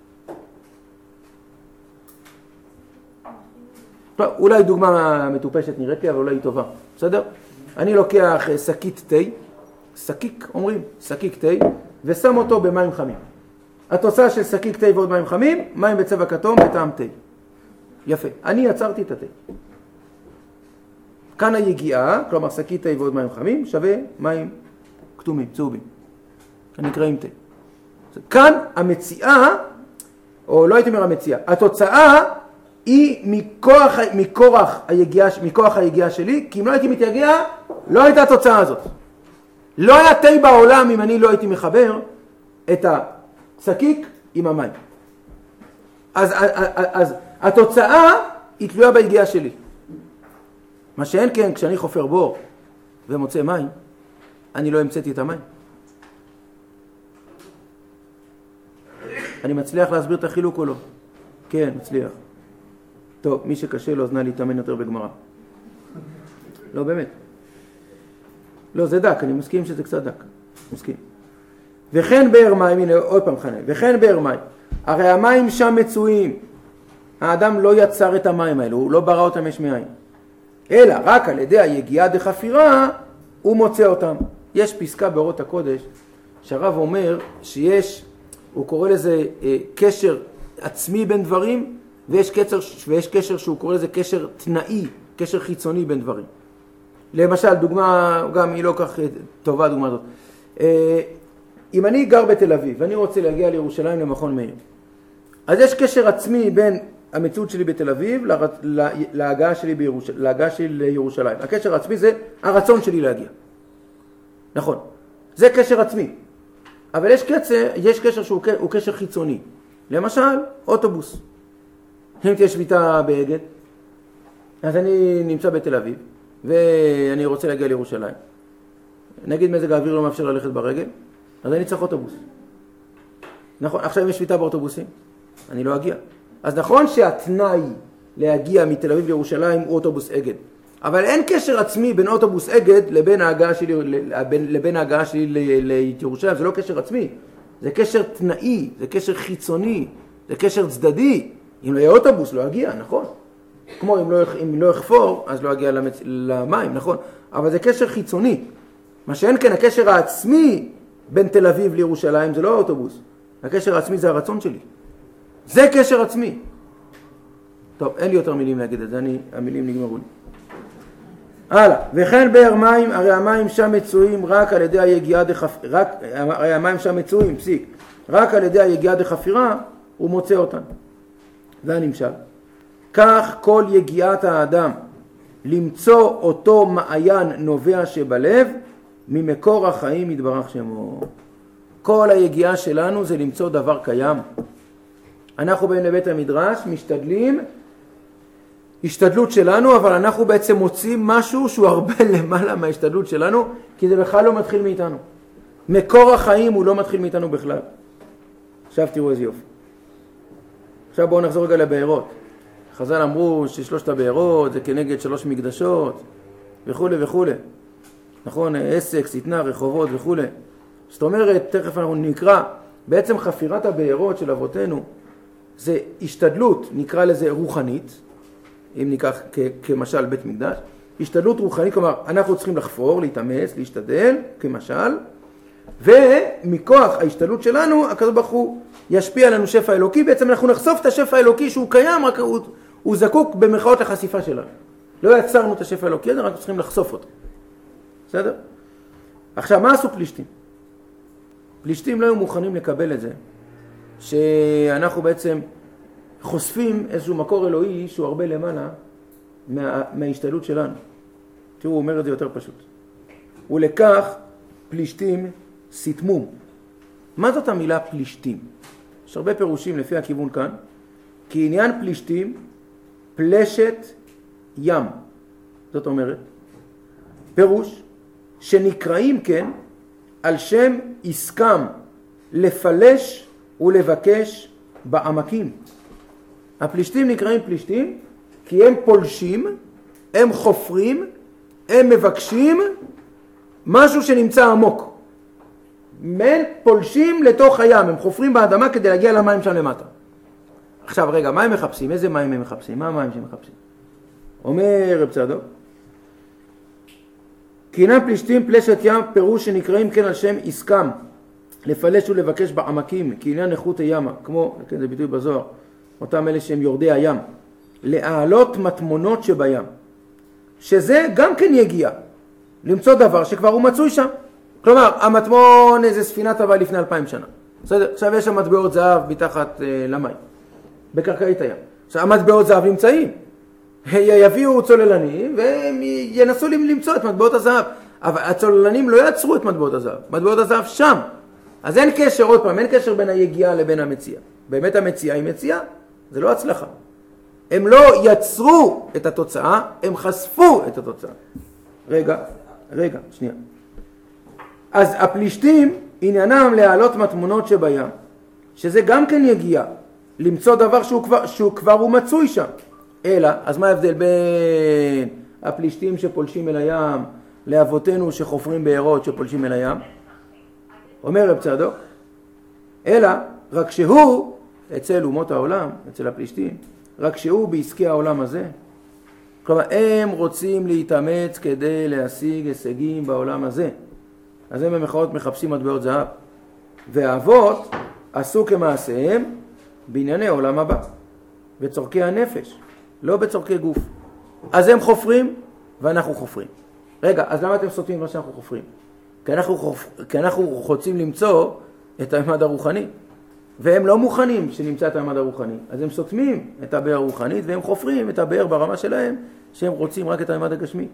טוב, אולי דוגמה מטופשת נראית לי, אבל אולי היא טובה. בסדר? אני לוקח שקית תה, שקיק אומרים, שקיק תה, ושם אותו במים חמים. התוצאה של שקיק תה ועוד מים חמים, מים בצבע כתום בטעם תה. יפה. אני יצרתי את התה. כאן היגיעה, כלומר שקית תה ועוד מים חמים, שווה מים כתומים, צהובים. נקראים תה. כאן המציאה, או לא הייתי אומר המציאה, התוצאה היא מכוח היגיעה שלי, כי אם לא הייתי מתייגע, לא הייתה התוצאה הזאת. לא היה תה בעולם אם אני לא הייתי מחבר את השקיק עם המים. אז התוצאה היא תלויה ביגיעה שלי. מה שאין כן, כשאני חופר בור ומוצא מים, אני לא המצאתי את המים. אני מצליח להסביר את החילוק או לא? כן, מצליח. טוב, מי שקשה לו, אז נא להתאמן יותר בגמרא. לא, באמת. לא, זה דק, אני מסכים שזה קצת דק. מסכים. וכן באר מים, הנה עוד פעם חנה, וכן באר מים. הרי המים שם מצויים. האדם לא יצר את המים האלו, הוא לא ברא אותם יש מאין. אלא רק על ידי היגיעה דחפירה, הוא מוצא אותם. יש פסקה באורות הקודש, שהרב אומר שיש, הוא קורא לזה קשר עצמי בין דברים, ויש קשר שהוא קורא לזה קשר תנאי, קשר חיצוני בין דברים. למשל, דוגמה, גם היא לא כך טובה, דוגמה הזאת. אם אני גר בתל אביב, ואני רוצה להגיע לירושלים למכון מאיר, אז יש קשר עצמי בין המציאות שלי בתל אביב להגעה שלי לירושלים. הקשר העצמי זה הרצון שלי להגיע. נכון. זה קשר עצמי. אבל יש קשר שהוא קשר חיצוני. למשל, אוטובוס. אם תהיה שביתה באגד, אז אני נמצא בתל אביב, ואני רוצה להגיע לירושלים. נגיד מזג האוויר לא מאפשר ללכת ברגל, אז אני צריך אוטובוס. נכון, עכשיו יש שביתה באוטובוסים, אני לא אגיע. אז נכון שהתנאי להגיע מתל אביב לירושלים הוא אוטובוס אגד, אבל אין קשר עצמי בין אוטובוס אגד לבין ההגעה שלי לירושלים, זה לא קשר עצמי, זה קשר תנאי, זה קשר חיצוני, זה קשר צדדי. אם לא יהיה אוטובוס לא אגיע, נכון? כמו אם לא יחפור, אז לא אגיע למים, נכון? אבל זה קשר חיצוני. מה שאין כן, הקשר העצמי בין תל אביב לירושלים זה לא האוטובוס. הקשר העצמי זה הרצון שלי. זה קשר עצמי. טוב, אין לי יותר מילים להגיד את זה, המילים נגמרו לי. הלאה, וכן באר מים, הרי המים שם מצויים רק על ידי היגיעה הרי המים שם מצויים, פסיק, רק על ידי היגיעה דחפירה הוא מוצא אותן. זה הנמשל. כך כל יגיעת האדם למצוא אותו מעיין נובע שבלב ממקור החיים יתברך שמו. כל היגיעה שלנו זה למצוא דבר קיים. אנחנו באים לבית המדרש, משתדלים, השתדלות שלנו, אבל אנחנו בעצם מוצאים משהו שהוא הרבה למעלה מההשתדלות שלנו, כי זה בכלל לא מתחיל מאיתנו. מקור החיים הוא לא מתחיל מאיתנו בכלל. עכשיו תראו איזה יופי. עכשיו בואו נחזור רגע לבארות. חז"ל אמרו ששלושת הבארות זה כנגד 3 מקדשות וכו' וכו'. נכון, עסק, שטנה, רחובות וכו'. זאת אומרת, תכף אנחנו נקרא, בעצם חפירת הבארות של אבותינו זה השתדלות, נקרא לזה רוחנית, אם ניקח כמשל בית מקדש, השתדלות רוחנית, כלומר אנחנו צריכים לחפור, להתאמץ, להשתדל, כמשל, ומכוח ההשתדלות שלנו, הקדוש ברוך הוא ישפיע עלינו שפע אלוקי, בעצם אנחנו נחשוף את השפע האלוקי שהוא קיים, רק הוא זקוק במרכאות לחשיפה שלנו. לא יצרנו את השפע האלוקי, רק צריכים לחשוף אותו. בסדר? עכשיו, מה עשו פלישתים? פלישתים לא היו מוכנים לקבל את זה, שאנחנו בעצם חושפים איזשהו מקור אלוהי שהוא הרבה למעלה מההשתדלות שלנו. תראו, הוא אומר את זה יותר פשוט. ולכך פלישתים סיתמום. מה זאת המילה פלישתים? יש הרבה פירושים לפי הכיוון כאן, כי עניין פלישתים פלשת ים. זאת אומרת, פירוש שנקראים כן על שם עסקם לפלש ולבקש בעמקים. הפלישתים נקראים פלישתים כי הם פולשים, הם חופרים, הם מבקשים משהו שנמצא עמוק. הם פולשים לתוך הים, הם חופרים באדמה כדי להגיע למים שם למטה. עכשיו רגע, מה הם מחפשים? איזה מים הם מחפשים? מה המים שהם מחפשים? אומר רב צדוק, כי אינם פלישתים פלשת ים, פירוש שנקראים כן על שם עסקם לפלש ולבקש בעמקים, כי עניין איכות הימה, כמו, כן, זה ביטוי בזוהר, אותם אלה שהם יורדי הים, להעלות מטמונות שבים, שזה גם כן יגיע, למצוא דבר שכבר הוא מצוי שם. כלומר, המטמון איזה ספינה טבעה לפני 2000 שנה. בסדר? עכשיו יש שם מטבעות זהב מתחת למים, בקרקעית הים. עכשיו המטבעות זהב נמצאים, יביאו צוללנים והם ינסו למצוא את מטבעות הזהב, אבל הצוללנים לא יעצרו את מטבעות הזהב, מטבעות הזהב שם. אז אין קשר, עוד פעם, אין קשר בין היגיעה לבין המציאה. באמת המציאה היא מציאה, זה לא הצלחה. הם לא יצרו את התוצאה, הם חשפו את התוצאה. רגע, שנייה. אז הפלישתים עניינם להעלות מטמונות שבים, שזה גם כן יגיע, למצוא דבר שהוא כבר הוא מצוי שם. אלא, אז מה ההבדל בין הפלישתים שפולשים אל הים, לאבותינו שחופרים בארות שפולשים אל הים? אומר רב צדוק, אלא רק שהוא, אצל אומות העולם, אצל הפלישתים, רק שהוא בעסקי העולם הזה. כלומר, הם רוצים להתאמץ כדי להשיג הישגים בעולם הזה. אז הם במחאות מחפשים מטבעות זהב. והאבות עשו כמעשיהם בענייני העולם הבא, בצורכי הנפש, לא בצורכי גוף. אז הם חופרים ואנחנו חופרים. רגע, אז למה אתם סותמים מה שאנחנו חופרים? כי אנחנו רוצים למצוא את הממד הרוחני, והם לא מוכנים שנמצא את הממד הרוחני. אז הם סותמים את הבאר הרוחנית והם חופרים את הבאר ברמה שלהם, שהם רוצים רק את הממד הגשמי.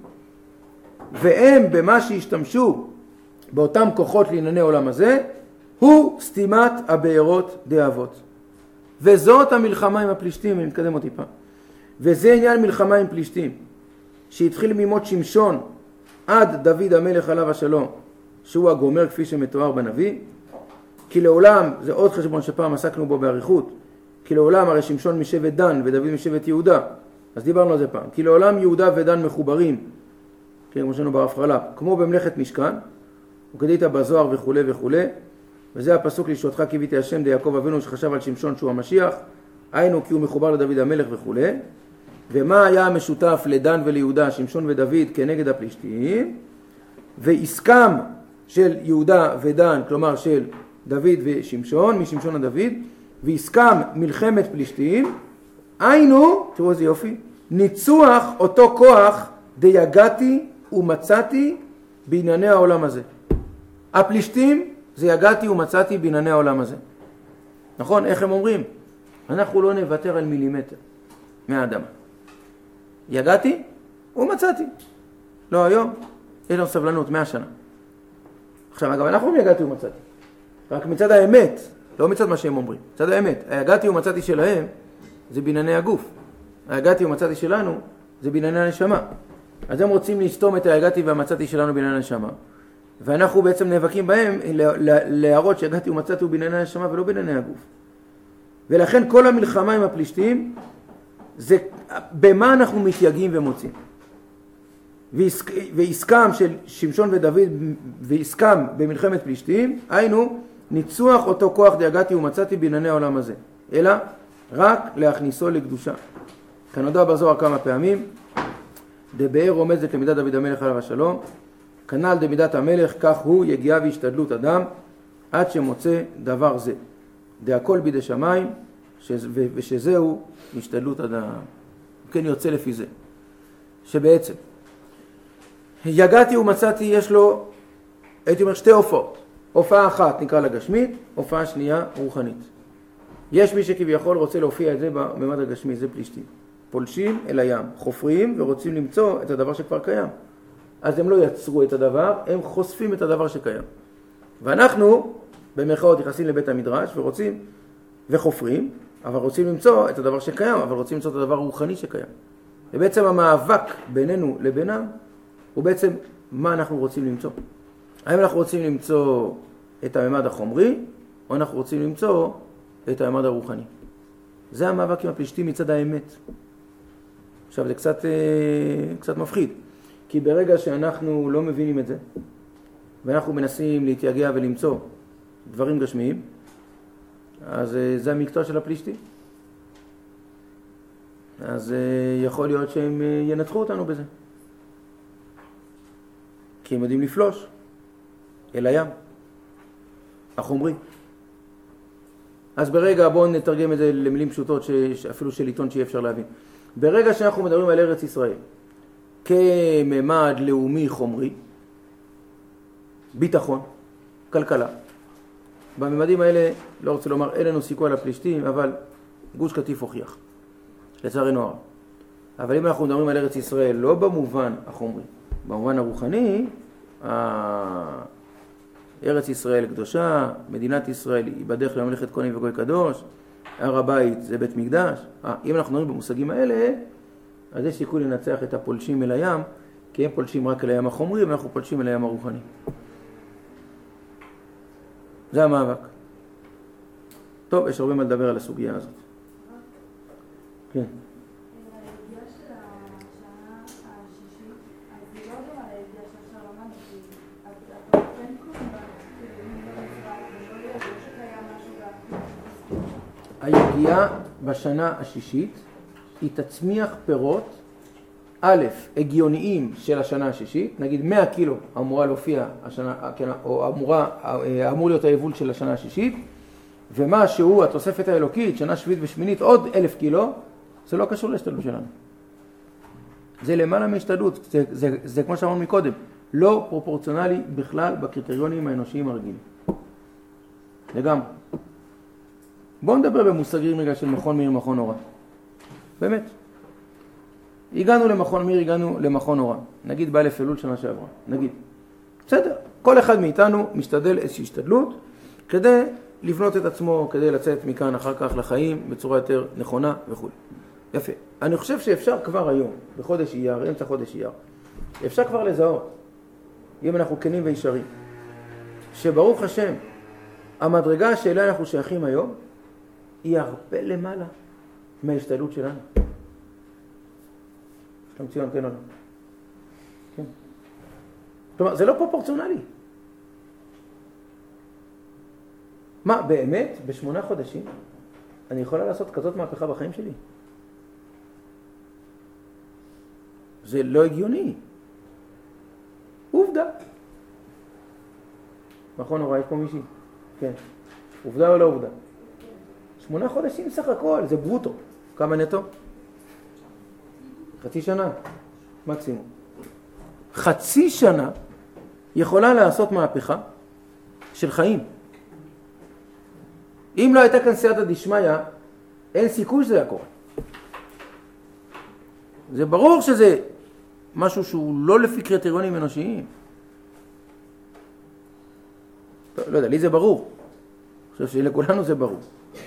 והם במה שהשתמשו באותם כוחות לענייני עולם הזה, הוא סתימת הבארות דאבות. וזאת המלחמה עם הפלישתים, אני מתקדם עוד טיפה. וזה עניין מלחמה עם פלישתים, שהתחיל ממות שמשון עד דוד המלך עליו השלום, שהוא הגומר כפי שמתואר בנביא. כי לעולם, זה עוד חשבון שפעם עסקנו בו בעריכות, כי לעולם הרי שמשון משבט דן ודוד משבט יהודה, אז דיברנו על זה פעם. כי לעולם יהודה ודן מחוברים, כן, כמו שאנו בהפרלה, כמו במלאכת משכן, וכדית בזוהר וכו' וכו'. וזה הפסוק לשעותך קיוויתי השם דיעקב אבינו שחשב על שמשון שהוא המשיח, היינו כי הוא מחובר לדוד המלך וכו'. ומה היה המשותף לדן וליהודה, שמשון ודוד כנגד הפלישתים? ועסקם של יהודה ודן, כלומר של דוד ושמשון, משמשון לדוד, ועסקם מלחמת פלישתים, היינו, תראו איזה יופי, ניצוח אותו כוח דיגתי ומצאתי בענייני העולם הזה. הפלישתים זה יגעתי ומצאתי בענייני העולם הזה. נכון? איך הם אומרים? אנחנו לא נוותר על מילימטר מהאדמה. יגעתי ומצאתי. לא היום, יש לנו סבלנות 100 שנה. עכשיו, אגב, אנחנו יגעתי ומצאתי. רק מצד האמת, לא מצד מה שהם אומרים. מצד האמת, היגעתי ומצאתי שלהם זה בענייני הגוף. היגעתי ומצאתי שלנו זה בענייני הנשמה. אז הם רוצים לסתום את היגעתי והמצאתי שלנו בענייני הנשמה. ואנחנו בעצם נאבקים בהם להראות שהגעתי ומצאתי הוא בענייני הנשמה ולא בענייני הגוף. ולכן כל המלחמה עם הפלישתים זה במה אנחנו מתייגעים ומוצאים. ועסקם של שמשון ודוד ועסקם במלחמת פלישתים, היינו ניצוח אותו כוח דאגתי ומצאתי בענייני העולם הזה, אלא רק להכניסו לקדושה. כנודע בזוהר כמה פעמים, דבאר רומזת למידת דוד המלך עליו השלום, כנ"ל דמידת המלך, כך הוא יגיעה והשתדלות אדם, עד שמוצא דבר זה. דהכל בידי שמיים, ושזהו השתדלות אדם. כן יוצא לפי זה. שבעצם, יגעתי ומצאתי יש לו, הייתי אומר, שתי הופעות. הופעה אחת נקרא לה גשמית, הופעה שנייה רוחנית. יש מי שכביכול רוצה להופיע את זה בממד הגשמי, זה פלישתים. פולשים אל הים, חופרים ורוצים למצוא את הדבר שכבר קיים. אז הם לא יצרו את הדבר, הם חושפים את הדבר שקיים. ואנחנו, במרכאות, נכנסים לבית המדרש ורוצים, וחופרים, אבל רוצים למצוא את הדבר שקיים, אבל רוצים למצוא את הדבר הרוחני שקיים. ובעצם המאבק בינינו לבינם, הוא בעצם מה אנחנו רוצים למצוא. האם אנחנו רוצים למצוא את הממד החומרי, או אנחנו רוצים למצוא את הממד הרוחני. זה המאבק עם הפלישתים מצד האמת. עכשיו זה קצת מפחיד, כי ברגע שאנחנו לא מבינים את זה, ואנחנו מנסים להתייגע ולמצוא דברים גשמיים, אז זה המקצוע של הפלישתים. אז יכול להיות שהם ינצחו אותנו בזה. כי הם יודעים לפלוש אל הים, החומרי. אז ברגע, בואו נתרגם את זה למילים פשוטות אפילו של עיתון שיהיה אפשר להבין. ברגע שאנחנו מדברים על ארץ ישראל כממד לאומי חומרי, ביטחון, כלכלה, בממדים האלה, לא רוצה לומר, אין לנו סיכוי על הפלישתים, אבל גוש קטיף הוכיח, לצערנו הרב. אבל אם אנחנו מדברים על ארץ ישראל, לא במובן החומרי, במובן הרוחני, ארץ ישראל קדושה, מדינת ישראל היא בדרך לממלכת כהנים וגוי קדוש, הר הבית זה בית מקדש. אם אנחנו מדברים במושגים האלה, אז יש סיכוי לנצח את הפולשים אל הים, כי הם פולשים רק אל הים החומרי, ואנחנו פולשים אל הים הרוחני. זה המאבק. טוב, יש הרבה מה לדבר על הסוגיה הזאת. כן. הידיעה של השנה השישית, אז זה לא דבר על הידיעה שעכשיו למדתי, אז אתה כן קוראים ולא ידעו שקיים משהו הידיעה בשנה השישית היא תצמיח פירות א', הגיוניים של השנה השישית, נגיד 100 קילו אמורה להופיע השנה, או אמור להיות היבול של השנה השישית, ומה שהוא התוספת האלוקית, שנה שביעית ושמינית, עוד 1,000 קילו, זה לא קשור להשתדלות שלנו. זה למעלה מהשתדלות, זה כמו שאמרנו מקודם, לא פרופורציונלי בכלל בקריטריונים האנושיים הרגילים. לגמרי. בואו נדבר במושגים רגע של מכון מיר ומכון אורה. באמת. הגענו למכון מיר, הגענו למכון אורה. נגיד באלף אלול שנה שעברה. נגיד. בסדר. כל אחד מאיתנו משתדל איזושהי השתדלות כדי לבנות את עצמו, כדי לצאת מכאן אחר כך לחיים בצורה יותר נכונה וכו'. יפה. אני חושב שאפשר כבר היום, בחודש אייר, אמצע חודש אייר, אפשר כבר לזהות, אם אנחנו כנים וישרים, שברוך השם, המדרגה שאליה אנחנו שייכים היום, היא הרבה למעלה מההשתדלות שלנו. אתה מציון, כן או לא? כן. כלומר, זה לא פרופורציונלי. מה, באמת, ב8 חודשים, אני יכולה לעשות כזאת מהפכה בחיים שלי? זה לא הגיוני. עובדה. נכון, נורא, יש פה מישהי? כן. עובדה או לא עובדה? 8 חודשים סך הכל, זה ברוטו. כמה נטו? חצי שנה, מקסימום. חצי שנה יכולה לעשות מהפכה של חיים. אם לא הייתה כאן סייעתא דשמיא, אין סיכוי שזה היה קורה. זה ברור שזה משהו שהוא לא לפי קריטריונים אנושיים. לא יודע, לי זה ברור. אני חושב שלכולנו זה ברור.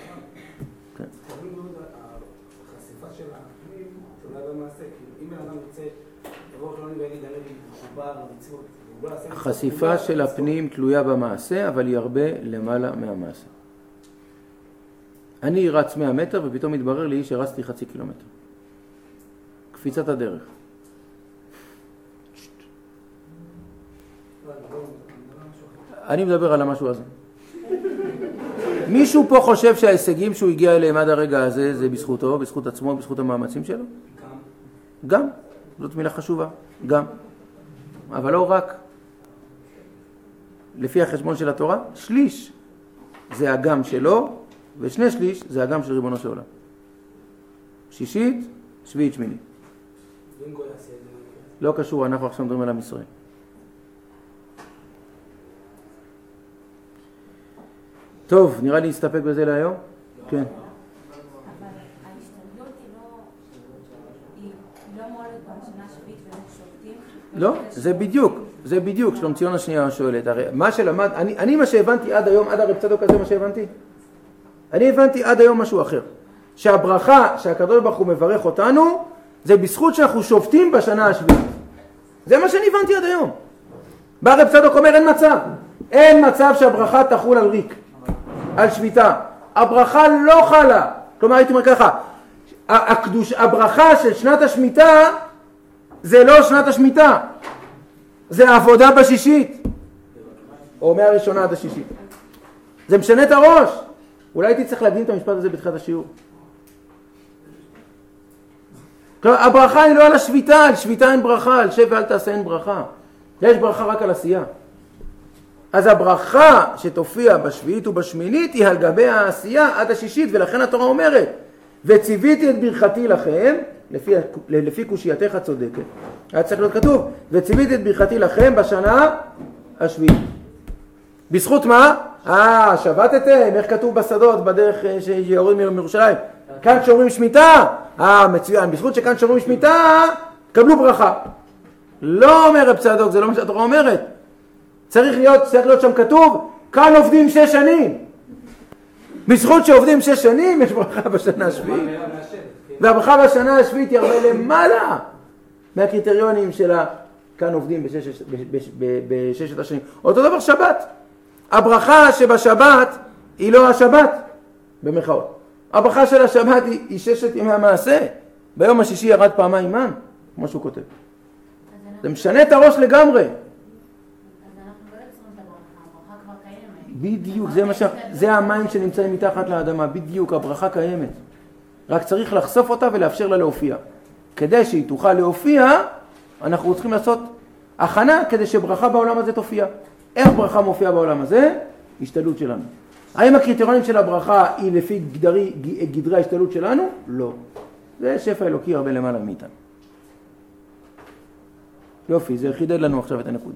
החשיפה של הפנים תלויה במעשה. אם בן אדם רוצה לבוא חילוני ויגיד, אני מחובר למצוות, החשיפה של הפנים תלויה במעשה, אבל היא הרבה למעלה מהמעשה. אני רץ 100 מטר ופתאום מתברר לי שרצתי חצי קילומטר. קפיצת הדרך. אני מדבר על המשהו הזה. מישהו פה חושב שההישגים שהוא הגיע אליהם עד הרגע הזה זה בזכותו, בזכות עצמו, בזכות המאמצים שלו? גם. זאת מילה חשובה. גם. אבל לא רק. לפי החשבון של התורה, שליש זה הגם שלו, ושני שליש זה הגם של ריבונו של עולם. שישית, שביעית, שמינית. לא קשור, אנחנו עכשיו מדברים על עם ישראל. טוב, נראה לי להסתפק בזה להיום? כן. אבל ההשתדלות היא לא מועלת בשנה השביעית ואנחנו שובתים? לא, זה בדיוק, שלום ציון השנייה שואלת. הרי מה שלמד, אני מה שהבנתי עד היום, עד הרב צדוק הזה מה שהבנתי? אני הבנתי עד היום משהו אחר. שהברכה שהקדוש ברוך הוא מברך אותנו, זה בזכות שאנחנו שובתים בשנה השביעית. זה מה שאני הבנתי עד היום. בא הרב צדוק אומר, אין מצב שהברכה תחול על ריק, על שביתה. הברכה לא חלה. כלומר, הייתי אומר ככה, הברכה של שנת השמיטה, זה לא שנת השמיטה. זה העבודה בשישית. או מהראשונה עד השישית. זה משנה את הראש. אולי הייתי צריך להקדים את המשפט הזה בתחילת השיעור. כלומר, הברכה היא לא על השביתה, על שביתה אין ברכה, על שב ואל תעשה אין ברכה. יש ברכה רק על עשייה. אז הברכה שתופיע בשביעית ובשמינית היא על גבי העשייה עד השישית, ולכן התורה אומרת, וציוויתי את ברכתי לכם, לפי קושייתך צודקת. היה צריך להיות כתוב, וציוויתי את ברכתי לכם בשנה השביעית. בזכות מה? שבתתם, איך כתוב בשדות בדרך שיורדים מירושלים? כאן שאומרים שמיטה, מצוין, בזכות שכאן שאומרים שמיטה, קבלו ברכה. לא אומר רב צדוק, זה לא מה שהתורה אומרת. צריך להיות שם כתוב, כאן עובדים 6 שנים. בזכות שעובדים 6 שנים, יש ברכה בשנה השביעית. והברכה בשנה השביעית היא הרבה למעלה מהקריטריונים שלה. כאן עובדים בששת השנים. אותו דבר שבת. הברכה שבשבת היא לא השבת, במחאות. הברכה של השבת היא 6 ימי המעשה. ביום השישי ירד פעמיים מן, כמו שהוא כותב. זה משנה את הראש לגמרי. בדיוק, זה המים שנמצאים מתחת לאדמה, בדיוק, הברכה קיימת. רק צריך לחשוף אותה ולאפשר לה להופיע. כדי שהיא תוכל להופיע, אנחנו צריכים לעשות הכנה כדי שברכה בעולם הזה תופיע. איך ברכה מופיעה בעולם הזה? השתדלות שלנו. האם הקריטריונים של הברכה היא לפי גדרי ההשתדלות שלנו? לא. זה שפע אלוקי הרבה למעלה מאיתנו. יופי, זה חידד לנו עכשיו את הנקודה.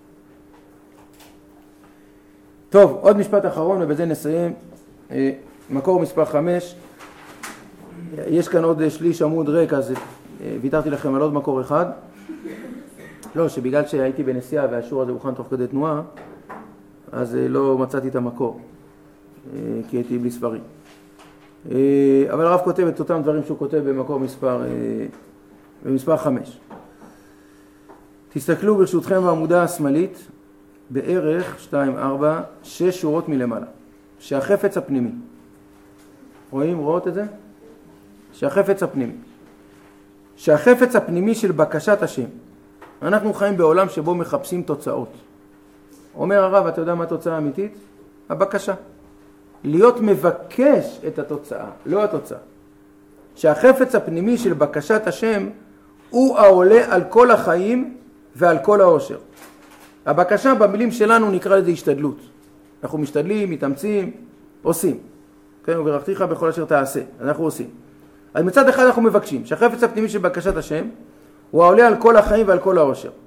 טוב, עוד משפט אחרון ובזה נסיים. מקור מספר 5. יש כאן עוד שליש עמוד ריק, אז ויתרתי לכם על עוד מקור אחד. לא, שבגלל שהייתי בנסיעה והשיעור הזה הוכן תוך כדי תנועה, אז לא מצאתי את המקור, כי הייתי בלי ספרים. אבל הרב כותב את אותם דברים שהוא כותב במקור במספר 5. תסתכלו ברשותכם בעמודה השמאלית, בערך 6 שורות מלמעלה. שהחפץ הפנימי. רואות את זה? שהחפץ הפנימי. שהחפץ הפנימי של בקשת השם. אנחנו חיים בעולם שבו מחפשים תוצאות. אומר הרב, אתה יודע מה התוצאה האמיתית? הבקשה. להיות מבקש את התוצאה, לא התוצאה. שהחפץ הפנימי של בקשת השם הוא העולה על כל החיים ועל כל העושר. הבקשה במילים שלנו נקרא לזה השתדלות. אנחנו משתדלים, מתאמצים, עושים. כן, וברכתיך בכל אשר תעשה. אנחנו עושים. אז מצד אחד אנחנו מבקשים שהחפץ הפנימי של בקשת השם הוא העולה על כל החיים ועל כל העושר.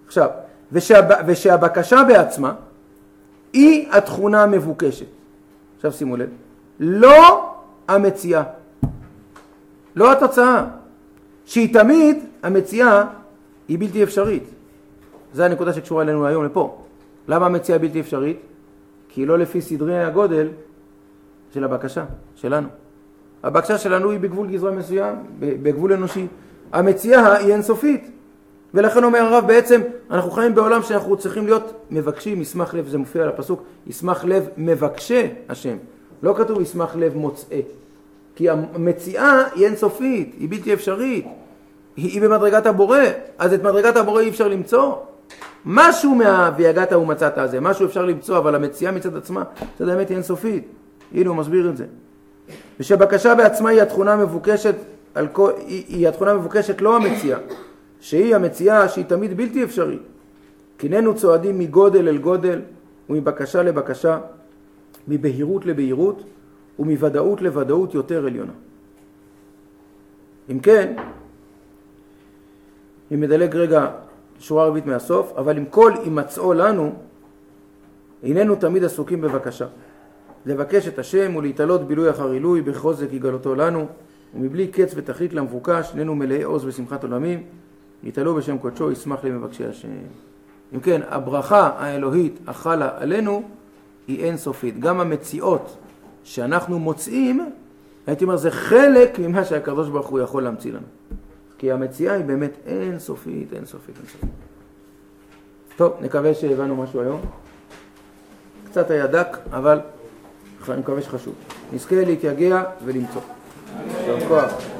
עכשיו, ושהבקשה בעצמה היא התכונה המבוקשת. עכשיו שימו לב, לא המציאה, לא התוצאה, שהיא תמיד, המציאה היא בלתי אפשרית. זו הנקודה שקשורה אלינו היום לפה. למה המציאה בלתי אפשרית? כי היא לא לפי סדרי הגודל של הבקשה שלנו. הבקשה שלנו היא בגבול גזרה מסוים, בגבול אנושי. המציאה היא אינסופית. ולכן אומר הרב, בעצם אנחנו חיים בעולם שאנחנו צריכים להיות מבקשים, ישמח לב, זה מופיע על הפסוק, ישמח לב מבקשי השם. לא כתוב ישמח לב מוצאי. כי המציאה היא אינסופית, היא בלתי אפשרית. היא במדרגת הבורא, אז את מדרגת הבורא אי אפשר למצוא. משהו ויגעת ומצאת הזה, משהו אפשר למצוא, אבל המציאה מצד עצמה, מצד האמת היא אינסופית. הנה הוא מסביר את זה. ושבקשה בעצמה היא התכונה המבוקשת, היא התכונה המבוקשת לא המציאה, שהיא המציאה שהיא תמיד בלתי אפשרית. כי איננו צועדים מגודל אל גודל, ומבקשה לבקשה, מבהירות לבהירות, ומוודאות לוודאות יותר עליונה. אם כן, אם מדלג רגע שורה רביעית מהסוף, אבל עם כל הימצאו לנו, איננו תמיד עסוקים בבקשה. לבקש את השם ולהתעלות בילוי אחר עילוי בחוזק יגלותו לנו, ומבלי קץ ותכלית למבוקש, איננו מלאי עוז ושמחת עולמים, יתעלו בשם קודשו, ישמח למבקשי השם. אם כן, הברכה האלוהית החלה עלינו היא אינסופית. גם המציאות שאנחנו מוצאים, הייתי אומר, זה חלק ממה שהקדוש ברוך הוא יכול להמציא לנו. כי המציאה היא באמת אינסופית, אינסופית, אינסופית. טוב, נקווה שהבנו משהו היום. קצת היה דק, אבל אני מקווה שחשוב. נזכה להתייגע ולמצוא. טוב, כוח.